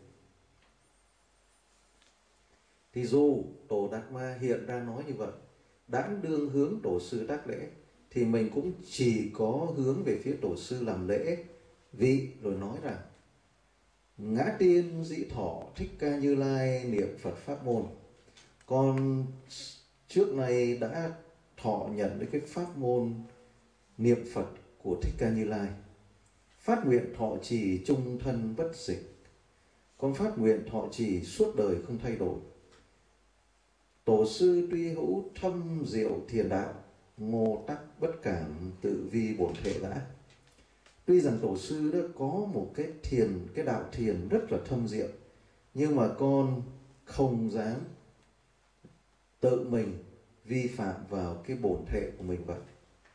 Thì dù tổ Đạt Ma hiện ra nói như vậy, đãng đương hướng tổ sư đắc lễ, thì mình cũng chỉ có hướng về phía tổ sư làm lễ vị, rồi nói rằng: Ngã tiên dĩ thọ Thích Ca Như Lai niệm Phật pháp môn, con trước nay đã thọ nhận cái pháp môn niệm Phật của Thích Ca Như Lai, phát nguyện thọ trì chung thân bất dịch, con phát nguyện thọ trì suốt đời không thay đổi. Tổ sư tuy hữu thâm diệu thiền đạo, ngô tắc bất cảm tự vi bổn thể đã. Tuy rằng tổ sư đã có một cái thiền, cái đạo thiền rất là thâm diệu, nhưng mà con không dám tự mình vi phạm vào cái bổn thể của mình vậy.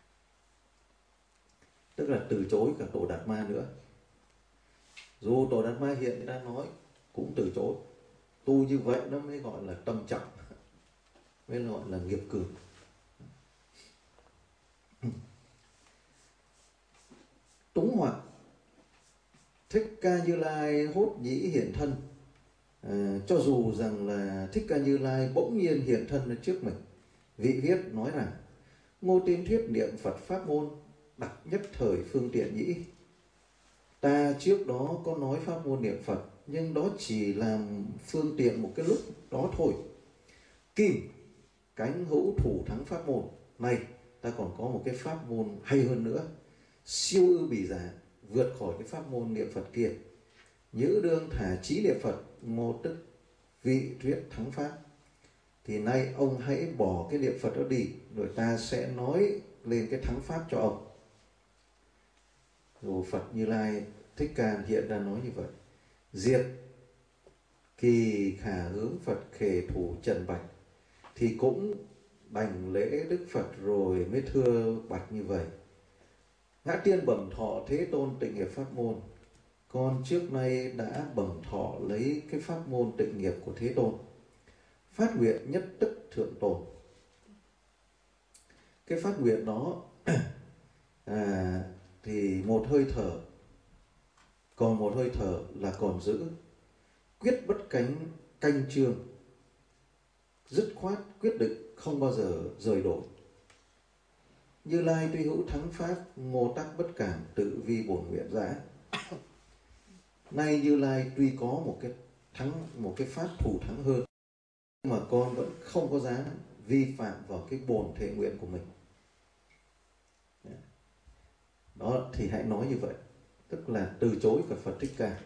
Tức là từ chối cả tổ Đạt Ma nữa. Dù tổ Đạt Ma hiện đã nói cũng từ chối. Tu như vậy nó mới gọi là tâm trọng, mới gọi là nghiệp cường. Túng hoặc Thích Ca Như Lai hốt nhĩ hiện thân. À, cho dù rằng là Thích Ca Như Lai bỗng nhiên hiện thân ở trước mình, vị viết nói rằng: Ngô Tiên thuyết niệm Phật pháp môn, đặc nhất thời phương tiện nhĩ. Ta trước đó có nói pháp môn niệm Phật, nhưng đó chỉ làm phương tiện một cái lúc đó thôi. Kim, cánh hữu thủ thắng pháp môn. Này, ta còn có một cái pháp môn hay hơn nữa, siêu ư bỉ giả, vượt khỏi cái pháp môn niệm Phật kia. Nhữ đương thả trí niệm Phật, ngô tức vị thuyết thắng pháp. Thì nay ông hãy bỏ cái niệm Phật đó đi, rồi ta sẽ nói lên cái thắng pháp cho ông. Rồi Phật Như Lai Thích Ca hiện ra nói như vậy. Diệt kỳ khả hướng Phật khề thủ trần bạch. Thì cũng đành lễ Đức Phật rồi mới thưa bạch như vậy. Ngã tiên bẩm thọ Thế Tôn tịnh nghiệp pháp môn. Con trước nay đã bẩm thọ lấy cái pháp môn tịnh nghiệp của Thế Tôn, phát nguyện nhất tức thượng tồn. Cái phát nguyện đó à, thì một hơi thở, còn một hơi thở là còn giữ, quyết bất cánh canh chương, dứt khoát quyết định không bao giờ rời đổi. Như Lai tuy hữu thắng pháp, ngô tắc bất cảm, tự vi bổn nguyện giã. Nay Như Lai tuy có một cái thắng, một cái pháp thủ thắng hơn, mà con vẫn không có dám vi phạm vào cái bổn thể nguyện của mình. Đó, thì hãy nói như vậy, tức là từ chối cả Phật Thích Ca.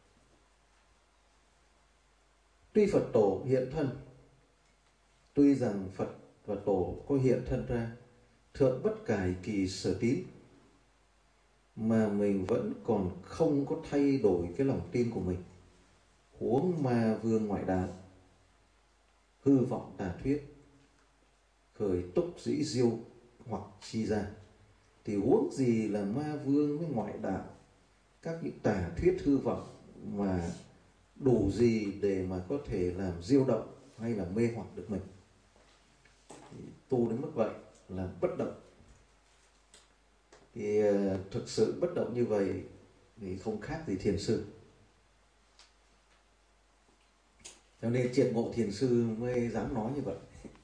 Tuy Phật Tổ hiện thân, tuy rằng Phật và Tổ có hiện thân ra, thượng bất cải kỳ sở tín, mà mình vẫn còn không có thay đổi cái lòng tin của mình. Huống ma vương ngoại đạo, hư vọng tà thuyết, khởi túc dĩ diêu hoặc chi ra. Thì huống gì là ma vương với ngoại đạo, các những tà thuyết hư vọng mà đủ gì để mà có thể làm diêu động hay là mê hoặc được mình. Thì tu đến mức vậy là bất động. Thì uh, thực sự bất động như vậy thì không khác gì thiền sư. Cho nên triệt ngộ thiền sư mới dám nói như vậy.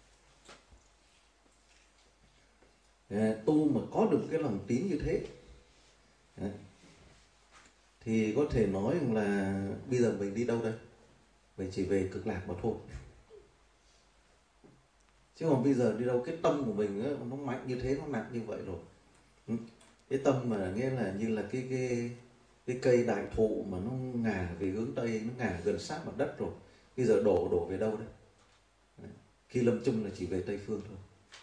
uh, Tu mà có được cái lòng tín như thế uh, thì có thể nói là bây giờ mình đi đâu đây? Mình chỉ về cực lạc mà thôi. Chứ còn bây giờ đi đâu, cái tâm của mình ấy, nó mạnh như thế, nó nặng như vậy rồi. Cái tâm mà nghĩa là như là cái cái cái cây đại thụ mà nó ngả về hướng Tây, nó ngả gần sát mặt đất rồi. Bây giờ đổ đổ về đâu đây? Đấy. Khi lâm chung là chỉ về Tây Phương thôi.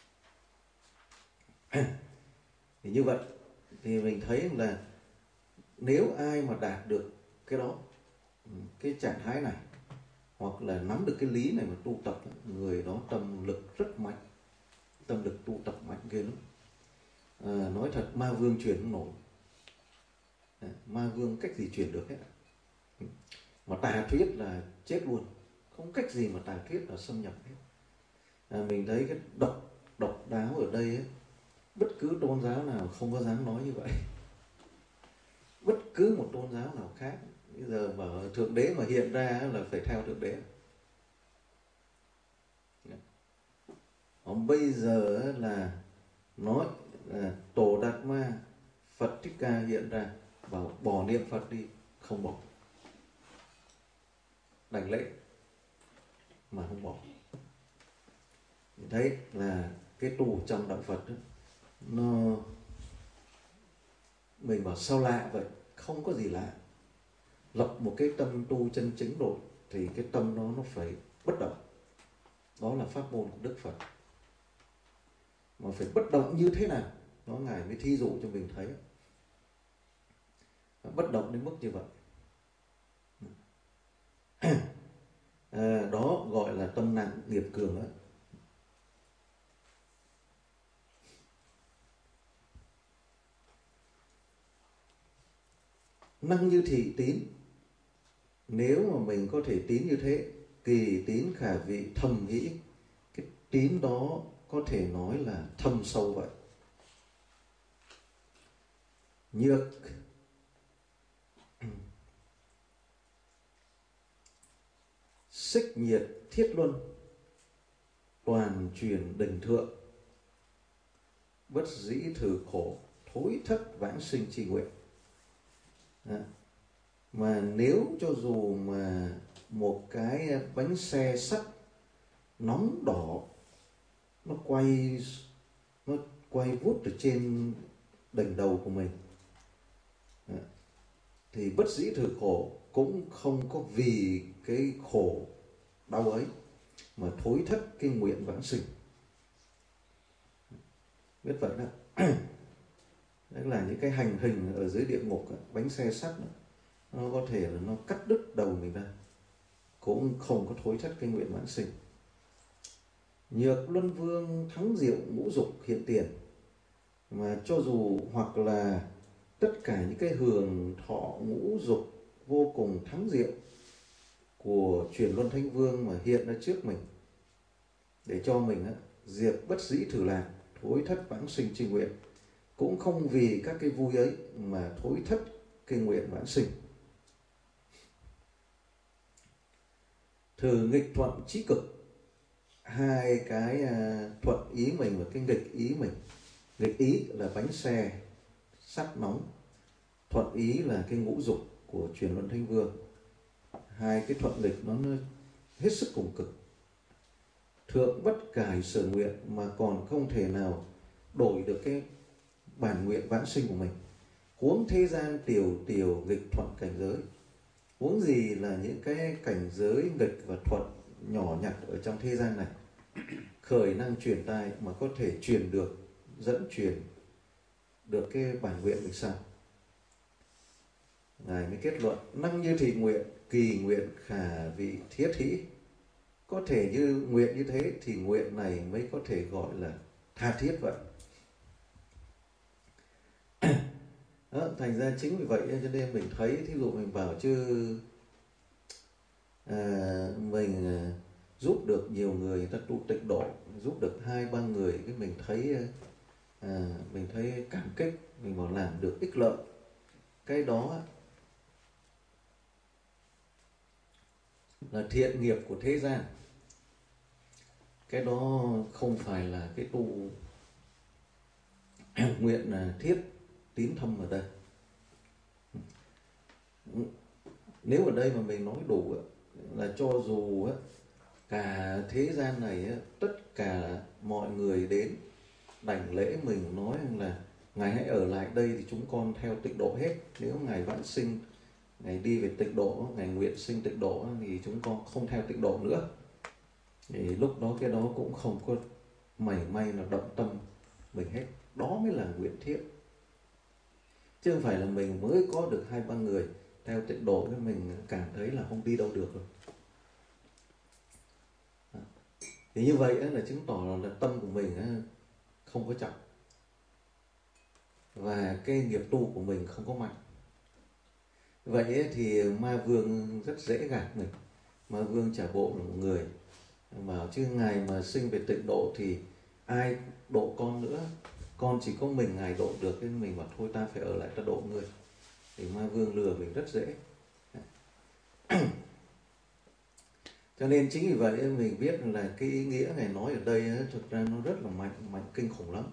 Thì như vậy thì mình thấy là nếu ai mà đạt được cái đó, cái trạng thái này, hoặc là nắm được cái lý này mà tu tập, người đó tâm lực rất mạnh, tâm lực tu tập mạnh ghê lắm. À, nói thật, ma vương chuyển không nổi. À, ma vương cách gì chuyển được hết. Mà tà thuyết là chết luôn, không cách gì mà tà thuyết là xâm nhập hết. À, mình thấy cái độc độc đáo ở đây ấy, bất cứ tôn giáo nào không có dám nói như vậy. Bất cứ một tôn giáo nào khác bây giờ mà thượng đế mà hiện ra là phải theo thượng đế. Còn bây giờ là nói là Tổ Đạt Ma, Phật Thích Ca hiện ra, bảo bỏ niệm Phật đi, không bỏ. Đành lễ mà không bỏ. Thấy là cái tu trong đạo Phật đó, nó mình bảo sao lạ vậy? Không có gì lạ. Lập một cái tâm tu chân chính rồi thì cái tâm nó nó phải bất động. Đó là pháp môn của Đức Phật. Mà phải bất động như thế nào? Nó Ngài mới thí dụ cho mình thấy. Bất động đến mức như vậy. À, đó gọi là tâm nặng nghiệp cường đó. Năng như thị tín. Nếu mà mình có thể tín như thế, kỳ tín khả vị thầm nghĩ, cái tín đó có thể nói là thâm sâu vậy. Nhược xích nhiệt thiết luân, toàn truyền đình thượng, bất dĩ thử khổ thối thất vãng sinh chi nguyện. Đó. Mà nếu cho dù mà một cái bánh xe sắt nóng đỏ nó quay nó quay vút ở trên đỉnh đầu của mình, đó, thì bất dĩ thực khổ cũng không có vì cái khổ đau ấy mà thối thất cái nguyện vãng sinh. Biết vậy đó. Đấy là những cái hành hình ở dưới địa ngục, bánh xe sắt đó, nó có thể là nó cắt đứt đầu mình ra, cũng không có thối thất cái nguyện vãng sinh. Nhược luân vương thắng diệu ngũ dục hiện tiền, mà cho dù hoặc là tất cả những cái hưởng thọ ngũ dục vô cùng thắng diệu của Chuyển Luân Thánh Vương mà hiện ra trước mình để cho mình á, diệt bất dĩ thử lạc, thối thất vãng sinh chi nguyện, cũng không vì các cái vui ấy mà thối thất cái nguyện vãng sinh. Thử nghịch thuận trí cực, hai cái à, thuận ý mình và cái nghịch ý mình. Nghịch ý là bánh xe sắt nóng, thuận ý là cái ngũ dục của Chuyển Luân Thánh Vương. Hai cái thuận nghịch nó, nó hết sức cùng cực. Thượng bất cải sở nguyện, mà còn không thể nào đổi được cái bản nguyện vãng sinh của mình. Huống thế gian tiểu tiểu nghịch thuận cảnh giới, huống gì là những cái cảnh giới nghịch và thuận nhỏ nhặt ở trong thế gian này, khởi năng truyền tai mà có thể truyền được, dẫn truyền được cái bản nguyện mình sao? Ngài mới kết luận: năng như thị nguyện, kỳ nguyện khả vị thiết hĩ. Có thể như nguyện như thế thì nguyện này mới có thể gọi là tha thiết vậy. Đó, thành ra chính vì vậy cho nên mình thấy, thí dụ mình bảo chứ à, mình à, giúp được nhiều người, người ta tu tịnh độ, giúp được hai ba người, cái mình thấy à, mình thấy cảm kích, mình bảo làm được ích lợi. Cái đó là thiện nghiệp của thế gian, cái đó không phải là cái tu nguyện là thiết tín thâm ở đây. Nếu ở đây mà mình nói đủ là cho dù cả thế gian này tất cả mọi người đến đảnh lễ mình, nói là Ngài hãy ở lại đây thì chúng con theo tịnh độ hết. Nếu Ngài vãng sinh, Ngài đi về tịnh độ, Ngài nguyện sinh tịnh độ thì chúng con không theo tịnh độ nữa. Thì lúc đó cái đó cũng không có mảy may là động tâm mình hết. Đó mới là nguyện thiết. Chứ không phải là mình mới có được hai ba người theo tịnh độ nên mình cảm thấy là không đi đâu được rồi. Thì như vậy là chứng tỏ là tâm của mình không có trọng, và cái nghiệp tu của mình không có mạnh. Vậy thì ma vương rất dễ gạt mình. Ma vương trả bộ là một người bảo chứ Ngài mà sinh về tịnh độ thì ai độ con nữa, con chỉ có mình Ngài độ được, nên mình bảo thôi ta phải ở lại ta độ người. Thì ma vương lừa mình rất dễ. Cho nên chính vì vậy mình biết là cái ý nghĩa Ngài nói ở đây thực ra nó rất là mạnh, mạnh kinh khủng lắm.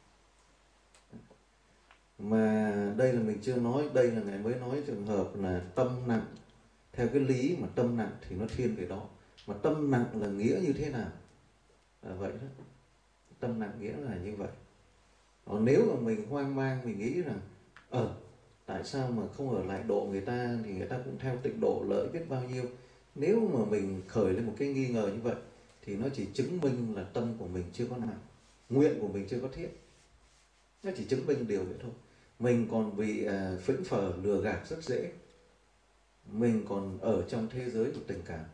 Mà đây là mình chưa nói, đây là Ngài mới nói trường hợp là tâm nặng. Theo cái lý mà tâm nặng thì nó thiên về đó. Mà tâm nặng là nghĩa như thế nào? Là vậy đó. Tâm nặng nghĩa là như vậy. Còn nếu mà mình hoang mang, mình nghĩ rằng Ờ, tại sao mà không ở lại độ người ta, thì người ta cũng theo tịnh độ lợi biết bao nhiêu. Nếu mà mình khởi lên một cái nghi ngờ như vậy thì nó chỉ chứng minh là tâm của mình chưa có nặng, nguyện của mình chưa có thiết. Nó chỉ chứng minh điều vậy thôi. Mình còn bị à, phỉnh phờ lừa gạt rất dễ. Mình còn ở trong thế giới của tình cảm.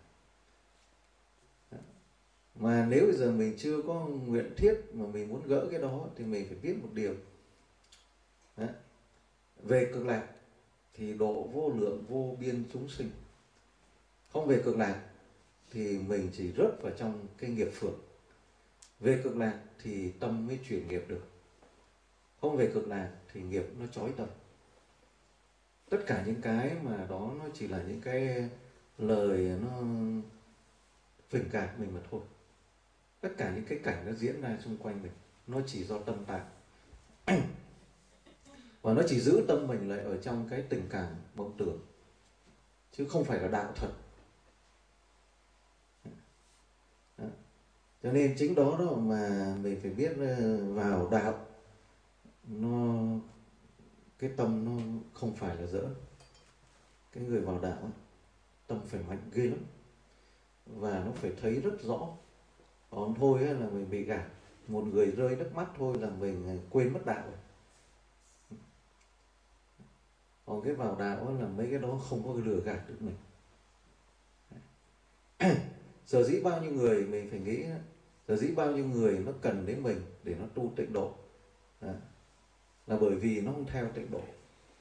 Mà nếu bây giờ mình chưa có nguyện thiết mà mình muốn gỡ cái đó thì mình phải biết một điều. Đấy. Về cực lạc thì độ vô lượng vô biên chúng sinh. Không về cực lạc thì mình chỉ rớt vào trong cái nghiệp phược. Về cực lạc thì tâm mới chuyển nghiệp được. Không về cực lạc thì nghiệp nó trói tâm. Tất cả những cái mà đó nó chỉ là những cái lời nó phỉnh cạt mình mà thôi. Tất cả những cái cảnh nó diễn ra xung quanh mình nó chỉ do tâm tạo. Và nó chỉ giữ tâm mình lại ở trong cái tình cảm vọng tưởng, chứ không phải là đạo thật. Đó. Cho nên chính đó đó mà mình phải biết vào đạo, nó cái tâm nó không phải là dỡ. Cái người vào đạo ấy, tâm phải mạnh ghê lắm, và nó phải thấy rất rõ. Còn thôi ấy, là mình bị gạt, một người rơi nước mắt thôi là mình quên mất đạo rồi. Còn cái vào đạo ấy, là mấy cái đó không có lừa gạt được mình. Sở dĩ bao nhiêu người mình phải nghĩ, sở dĩ bao nhiêu người nó cần đến mình để nó tu tịnh độ, đó, là bởi vì nó không theo tịnh độ,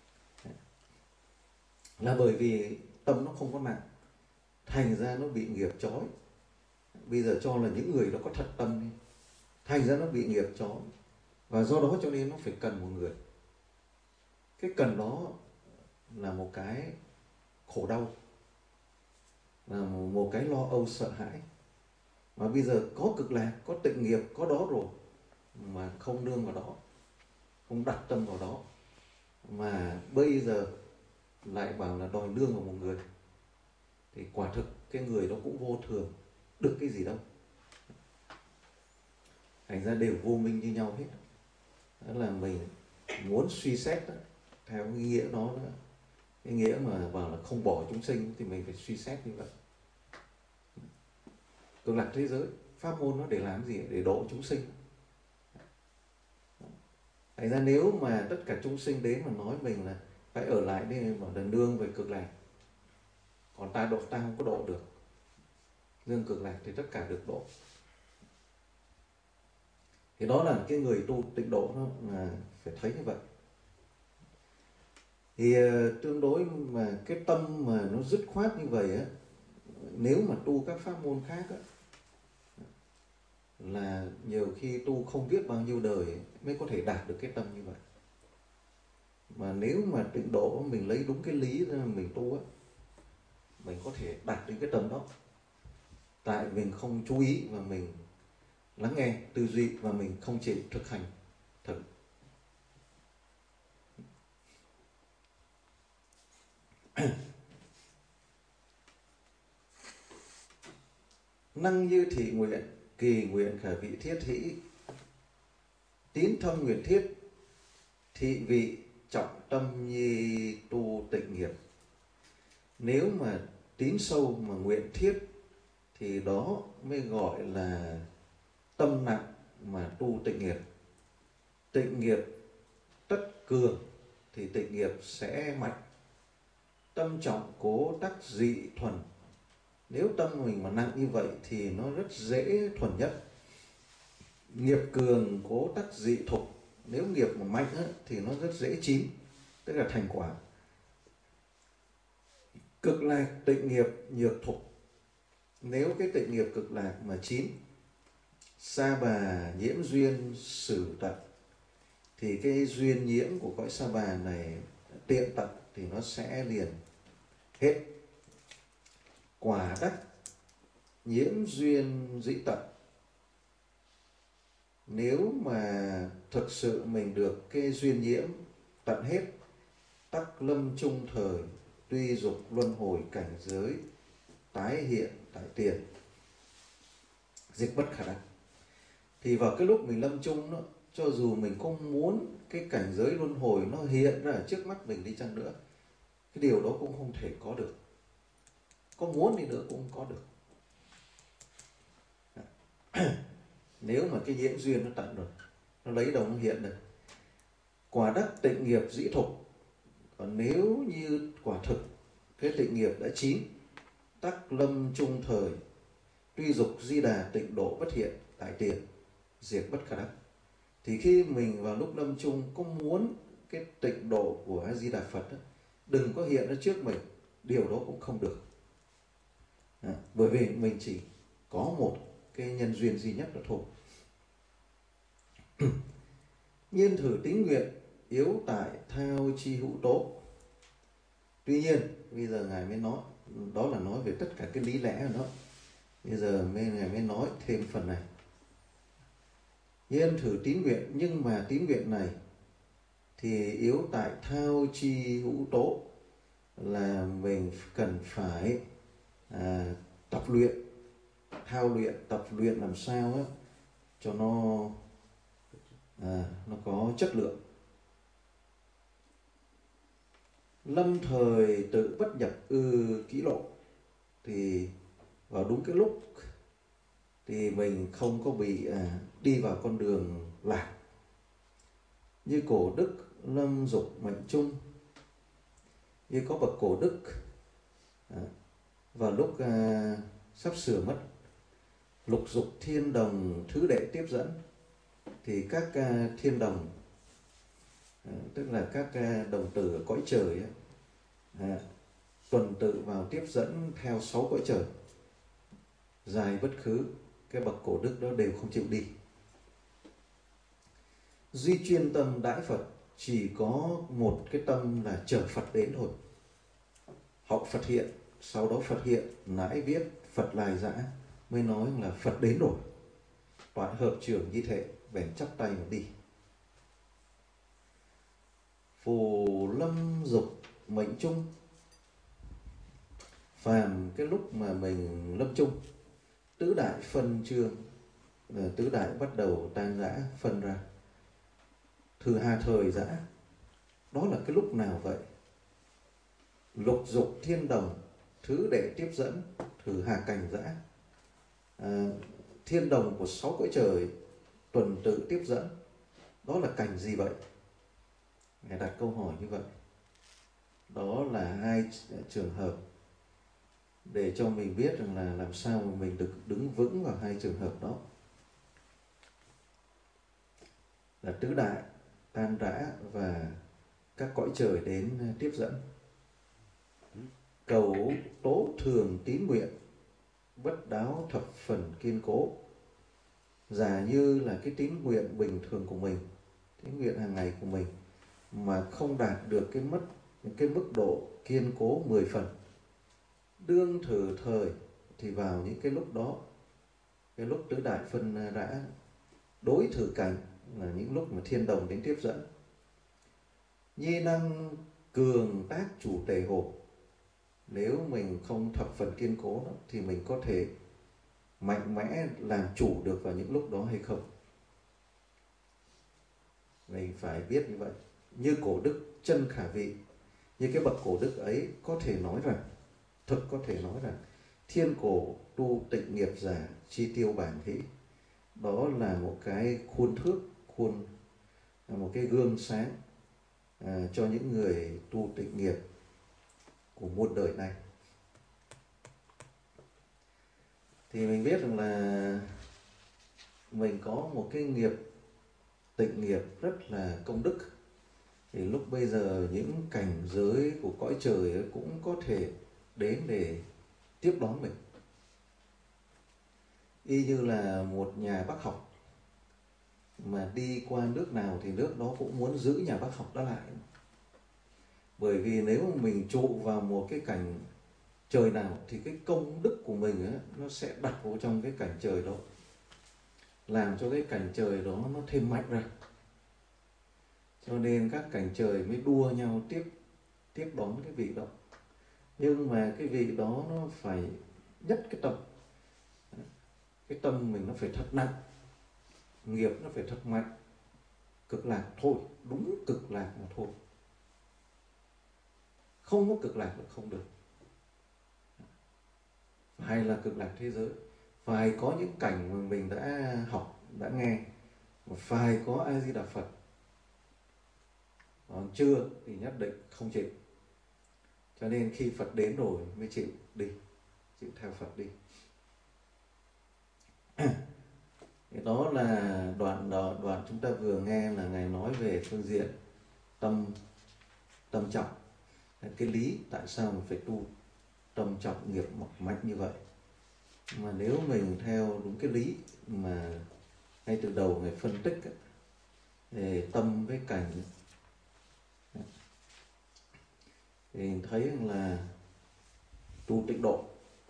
là bởi vì tâm nó không có nặng, thành ra nó bị nghiệp trói. Bây giờ cho là những người đó có thật tâm đi, thành ra nó bị nghiệp trói, và do đó cho nên nó phải cần một người. Cái cần đó là một cái khổ đau, là một cái lo âu sợ hãi. Mà bây giờ có cực lạc, có tịnh nghiệp, có đó rồi, mà không nương vào đó, không đặt tâm vào đó, mà bây giờ lại bảo là đòi nương vào một người, thì quả thực cái người đó cũng vô thường, được cái gì đâu. Thành ra đều vô minh như nhau hết. Đó là mình muốn suy xét đó, theo cái nghĩa đó, đó, cái nghĩa mà bảo là không bỏ chúng sinh, thì mình phải suy xét như vậy. Cực lạc thế giới, pháp môn nó để làm gì? Để độ chúng sinh. Thành ra nếu mà tất cả chúng sinh đến mà nói mình là phải ở lại đây mà đền nương về cực lạc, còn ta độ, ta không có độ được. Nương cực lạc thì tất cả được độ. Thì đó là cái người tu tịnh độ nó là phải thấy như vậy. Thì uh, tương đối mà cái tâm mà nó dứt khoát như vậy á, nếu mà tu các pháp môn khác á, là nhiều khi tu không biết bao nhiêu đời mới có thể đạt được cái tâm như vậy. Mà nếu mà tịnh độ mình lấy đúng cái lý ra mình tu á, mình có thể đạt đến cái tâm đó. Tại mình không chú ý và mình lắng nghe, tư duy, và mình không chịu thực hành thật. Năng như thị nguyện, kỳ nguyện khả vị thiết hỷ. Tín thâm nguyện thiết, thị vị trọng tâm nhi tu tịnh nghiệp. Nếu mà tín sâu mà nguyện thiết thì đó mới gọi là tâm nặng mà tu tịnh nghiệp. Tịnh nghiệp tất cường thì tịnh nghiệp sẽ mạnh. Tâm trọng cố đắc dị thuần. Nếu tâm mình mà nặng như vậy thì nó rất dễ thuần nhất. Nghiệp cường cố đắc dị thục. Nếu nghiệp mà mạnh á, thì nó rất dễ chín, tức là thành quả. Cực lạc tịnh nghiệp nhược thục. Nếu cái tịnh nghiệp cực lạc mà chín, sa bà nhiễm duyên xử tận, thì cái duyên nhiễm của cõi sa bà này tiện tận thì nó sẽ liền hết. Quả đắc nhiễm duyên dĩ tận. Nếu mà thực sự mình được cái duyên nhiễm tận hết, tắc lâm chung thời, tuy dục luân hồi cảnh giới, tái hiện tại tiền, dịch bất khả đắc. Thì vào cái lúc mình lâm chung đó, cho dù mình không muốn cái cảnh giới luân hồi nó hiện ra ở trước mắt mình đi chăng nữa, cái điều đó cũng không thể có được. Có muốn đi nữa cũng không có được. Nếu mà cái nhiễm duyên nó tận rồi, nó lấy đâu nó hiện được. Quả đắc tịnh nghiệp dĩ thục. Còn nếu như quả thực cái tịnh nghiệp đã chín, tắc lâm chung thời, tuy dục di đà tịnh độ bất hiện tại tiền, diệt bất khả đắc. Thì khi mình vào lúc lâm chung có muốn cái tịnh độ của A Di Đà Phật đó, đừng có hiện ra trước mình, điều đó cũng không được. À, bởi vì mình chỉ có một cái nhân duyên duy nhất đó thôi. Nhiên thử tín nguyện, yếu tại thao chi hữu tố. Tuy nhiên bây giờ ngài mới nói, đó là nói về tất cả cái lý lẽ của nó. Bây giờ ngài mới nói thêm phần này. Nhiên thử tín nguyện, nhưng mà tín nguyện này thì yếu tại thao chi hữu tố, là mình cần phải à, tập luyện, thao luyện, tập luyện làm sao á cho nó à, nó có chất lượng. Lâm thời tự bất nhập ư kỹ lộ, thì vào đúng cái lúc thì mình không có bị à, đi vào con đường lạc. Như cổ đức lâm dục mệnh trung, như có bậc cổ đức à, vào lúc à, sắp sửa mất, lục dục thiên đồng thứ đệ tiếp dẫn, thì các à, thiên đồng à, tức là các à, đồng tử ở cõi trời á, à, tuần tự vào tiếp dẫn theo sáu cõi trời, dài bất khứ, cái bậc cổ đức đó đều không chịu đi. Duy chuyên tâm đãi Phật, chỉ có một cái tâm là chờ Phật đến thôi. Hậu Phật hiện, sau đó Phật hiện, nãy viết Phật lại giã, mới nói là Phật đến rồi. Toại hợp trưởng như thế, bèn chắp tay mà đi. Phù lâm dục mệnh chung, phàm cái lúc mà mình lâm chung, tứ đại phân chương, tứ đại bắt đầu tan rã phân ra. Thứ hà thời giã, đó là cái lúc nào vậy? Lục dục thiên đồng thứ đệ tiếp dẫn, thử hà cảnh giã. À, thiên đồng của sáu cõi trời tuần tự tiếp dẫn, đó là cảnh gì vậy? Ngài đặt câu hỏi như vậy. Đó là hai trường hợp để cho mình biết rằng là làm sao mà mình được đứng vững vào hai trường hợp đó. Là tứ đại tan rã và các cõi trời đến tiếp dẫn. Cầu tố thường tín nguyện, bất đáo thập phần kiên cố. Giả như là cái tín nguyện bình thường của mình, tín nguyện hàng ngày của mình mà không đạt được cái mất cái mức độ kiên cố mười phần, đương thử thời, thì vào những cái lúc đó, cái lúc tứ đại phân rã, đối thử cảnh là những lúc mà thiên đồng đến tiếp dẫn. Nhi năng cường tác chủ tề hồ, nếu mình không thập phần kiên cố đó, thì mình có thể mạnh mẽ làm chủ được vào những lúc đó hay không? Mình phải biết như vậy. Như cổ đức chân khả vị, như cái bậc cổ đức ấy có thể nói rằng, thực có thể nói rằng, thiên cổ tu tịnh nghiệp giả, chi tiêu bản hỷ. Đó là một cái khuôn thước, khuôn một cái gương sáng à, cho những người tu tịnh nghiệp của muôn đời này. Thì mình biết rằng là mình có một cái nghiệp tịnh nghiệp rất là công đức, thì lúc bây giờ những cảnh giới của cõi trời cũng có thể đến để tiếp đón mình. Y như là một nhà bác học mà đi qua nước nào thì nước đó cũng muốn giữ nhà bác học đó lại. Bởi vì nếu mà mình trụ vào một cái cảnh trời nào thì cái công đức của mình ấy, nó sẽ đặt vào trong cái cảnh trời đó, làm cho cái cảnh trời đó nó thêm mạnh ra. Cho nên các cảnh trời mới đua nhau tiếp tiếp đón cái vị đó. Nhưng mà cái vị đó nó phải nhất cái tâm, cái tâm mình nó phải thật nặng, nghiệp nó phải thật mạnh, cực lạc thôi, đúng cực lạc mà thôi, không có cực lạc là không được. Phải là cực lạc thế giới, phải có những cảnh mà mình đã học, đã nghe, phải có A Di Đà Phật. Còn chưa thì nhất định không chịu. Cho nên khi Phật đến rồi mới chịu đi, chịu theo Phật đi. Thì đó là đoạn đoạn chúng ta vừa nghe là Ngài nói về phương diện tâm tâm trọng, cái lý tại sao mình phải tu tâm trọng nghiệp mạnh như vậy. Mà nếu mình theo đúng cái lý mà ngay từ đầu Ngài phân tích ấy, về tâm với cảnh, thì thấy là tu tịnh độ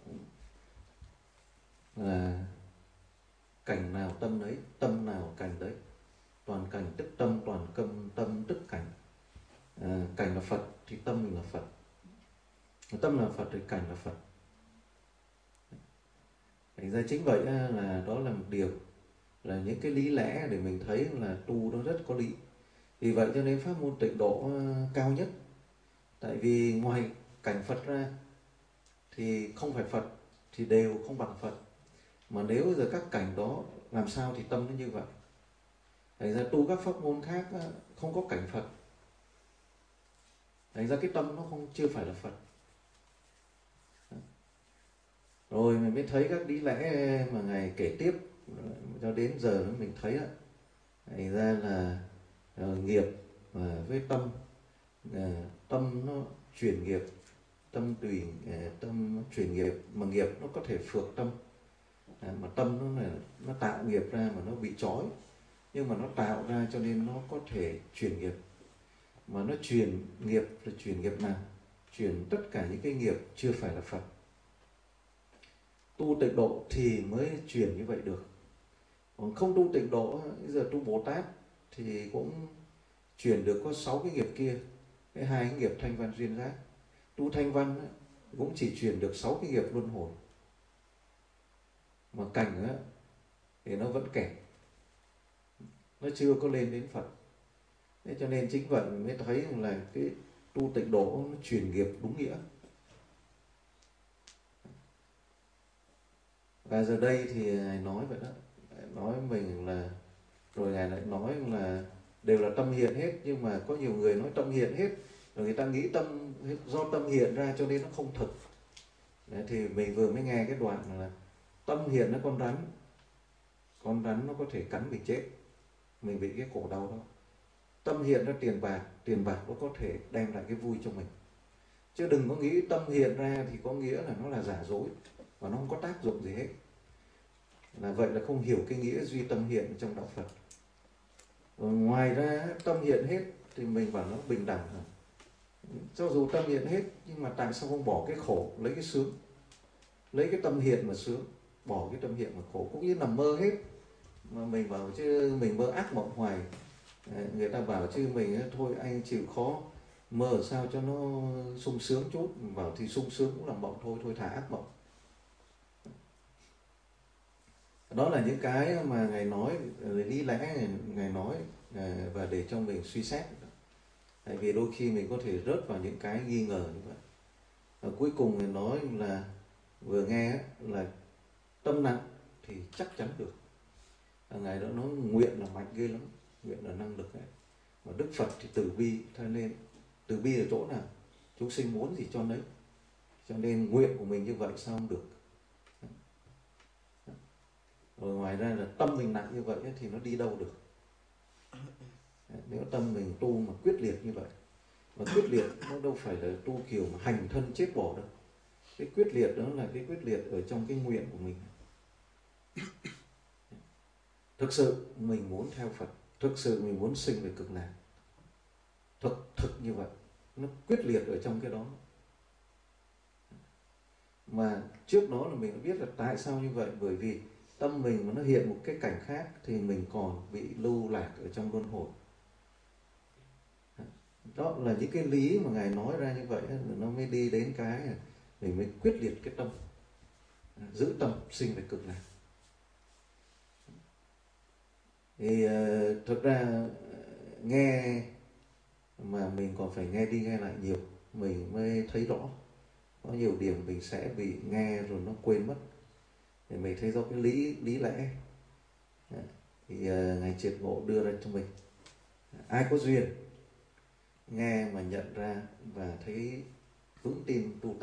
là cảnh nào tâm đấy, tâm nào cảnh đấy, toàn cảnh tức tâm, toàn tâm tâm tức cảnh. à, cảnh là Phật thì tâm mình là Phật, tâm là Phật thì cảnh là Phật. Thành ra chính vậy là đó là một điều, là những cái lý lẽ để mình thấy là tu nó rất có lý. Vì vậy cho nên pháp môn Tịnh Độ cao nhất. Tại vì ngoài cảnh Phật ra thì không phải Phật thì đều không bằng Phật. Mà nếu giờ các cảnh đó làm sao thì tâm nó như vậy. Thành ra tu các pháp môn khác không có cảnh Phật, thành ra cái tâm nó không chưa phải là Phật. Rồi mình mới thấy các lý lẽ mà Ngài kể tiếp cho đến giờ mình thấy đó. Thành ra là uh, nghiệp uh, với tâm, uh, tâm nó chuyển nghiệp, tâm tùy uh, tâm chuyển nghiệp, mà nghiệp nó có thể phược tâm, uh, mà tâm nó là nó tạo nghiệp ra mà nó bị trói, nhưng mà nó tạo ra cho nên nó có thể chuyển nghiệp. Mà nó chuyển nghiệp là chuyển nghiệp nào? Chuyển tất cả những cái nghiệp chưa phải là Phật. Tu Tịnh Độ thì mới chuyển như vậy được. Còn không tu Tịnh Độ, bây giờ tu Bồ Tát thì cũng chuyển được có sáu cái nghiệp kia, cái hai cái nghiệp thanh văn duyên giác. Tu thanh văn cũng chỉ chuyển được sáu cái nghiệp luân hồi, mà cảnh á thì nó vẫn kẹt, nó chưa có lên đến Phật. Thế cho nên chính vậy mới thấy là cái tu Tịnh Độ nó chuyển nghiệp đúng nghĩa. Và giờ đây thì Ngài nói vậy đó, nói mình là, rồi Ngài lại nói là đều là tâm hiện hết, nhưng mà có nhiều người nói tâm hiện hết, rồi người ta nghĩ tâm do tâm hiện ra cho nên nó không thực. Đấy, thì mình vừa mới nghe cái đoạn là tâm hiện nó con rắn, con rắn nó có thể cắn mình chết, mình bị cái cổ đau đó. Tâm hiện ra tiền bạc, tiền bạc nó có thể đem lại cái vui cho mình. Chứ đừng có nghĩ tâm hiện ra thì có nghĩa là nó là giả dối và nó không có tác dụng gì hết. Là vậy là không hiểu cái nghĩa duy tâm hiện trong đạo Phật. Rồi ngoài ra tâm hiện hết thì mình bảo nó bình đẳng. Cho dù tâm hiện hết nhưng mà tại sao không bỏ cái khổ lấy cái sướng, lấy cái tâm hiện mà sướng, bỏ cái tâm hiện mà khổ. Cũng như nằm mơ hết mà mình bảo chứ mình mơ ác mộng hoài. Người ta bảo chứ mình thôi anh chịu khó mơ sao cho nó sung sướng chút, bảo thì sung sướng cũng là mộng thôi, thôi thả ác mộng. Đó là những cái mà Ngài nói, lý lẽ Ngài nói và để cho mình suy xét. Tại vì đôi khi mình có thể rớt vào những cái nghi ngờ như vậy. Và cuối cùng Ngài nói là vừa nghe là tâm nặng thì chắc chắn được. Ngài đã nói nguyện là mạnh ghê lắm, nguyện là năng lực ấy. Mà Đức Phật thì từ bi, cho nên từ bi ở chỗ nào? Chúng sinh muốn gì cho nấy. Cho nên nguyện của mình như vậy sao không được. Rồi ngoài ra là tâm mình nặng như vậy thì nó đi đâu được. Nếu tâm mình tu mà quyết liệt như vậy, mà quyết liệt nó đâu phải là tu kiểu mà hành thân chết bỏ đâu. Cái quyết liệt đó là cái quyết liệt ở trong cái nguyện của mình. Thực sự mình muốn theo Phật, thực sự mình muốn sinh về cực lạc. Thực thực như vậy, nó quyết liệt ở trong cái đó. Mà trước đó là mình đã biết là tại sao như vậy, bởi vì tâm mình mà nó hiện một cái cảnh khác thì mình còn bị lưu lạc ở trong luân hồi. Đó là những cái lý mà Ngài nói ra như vậy, nó mới đi đến cái mình mới quyết liệt cái tâm, giữ tâm sinh về cực lạc. Thì uh, thực ra nghe mà mình còn phải nghe đi nghe lại nhiều, mình mới thấy rõ. Có nhiều điểm mình sẽ bị nghe rồi nó quên mất. Thì mình thấy do cái lý lý lẽ thì uh, Ngài Triệt Ngộ đưa ra cho mình. Ai có duyên nghe mà nhận ra và thấy vững tin tu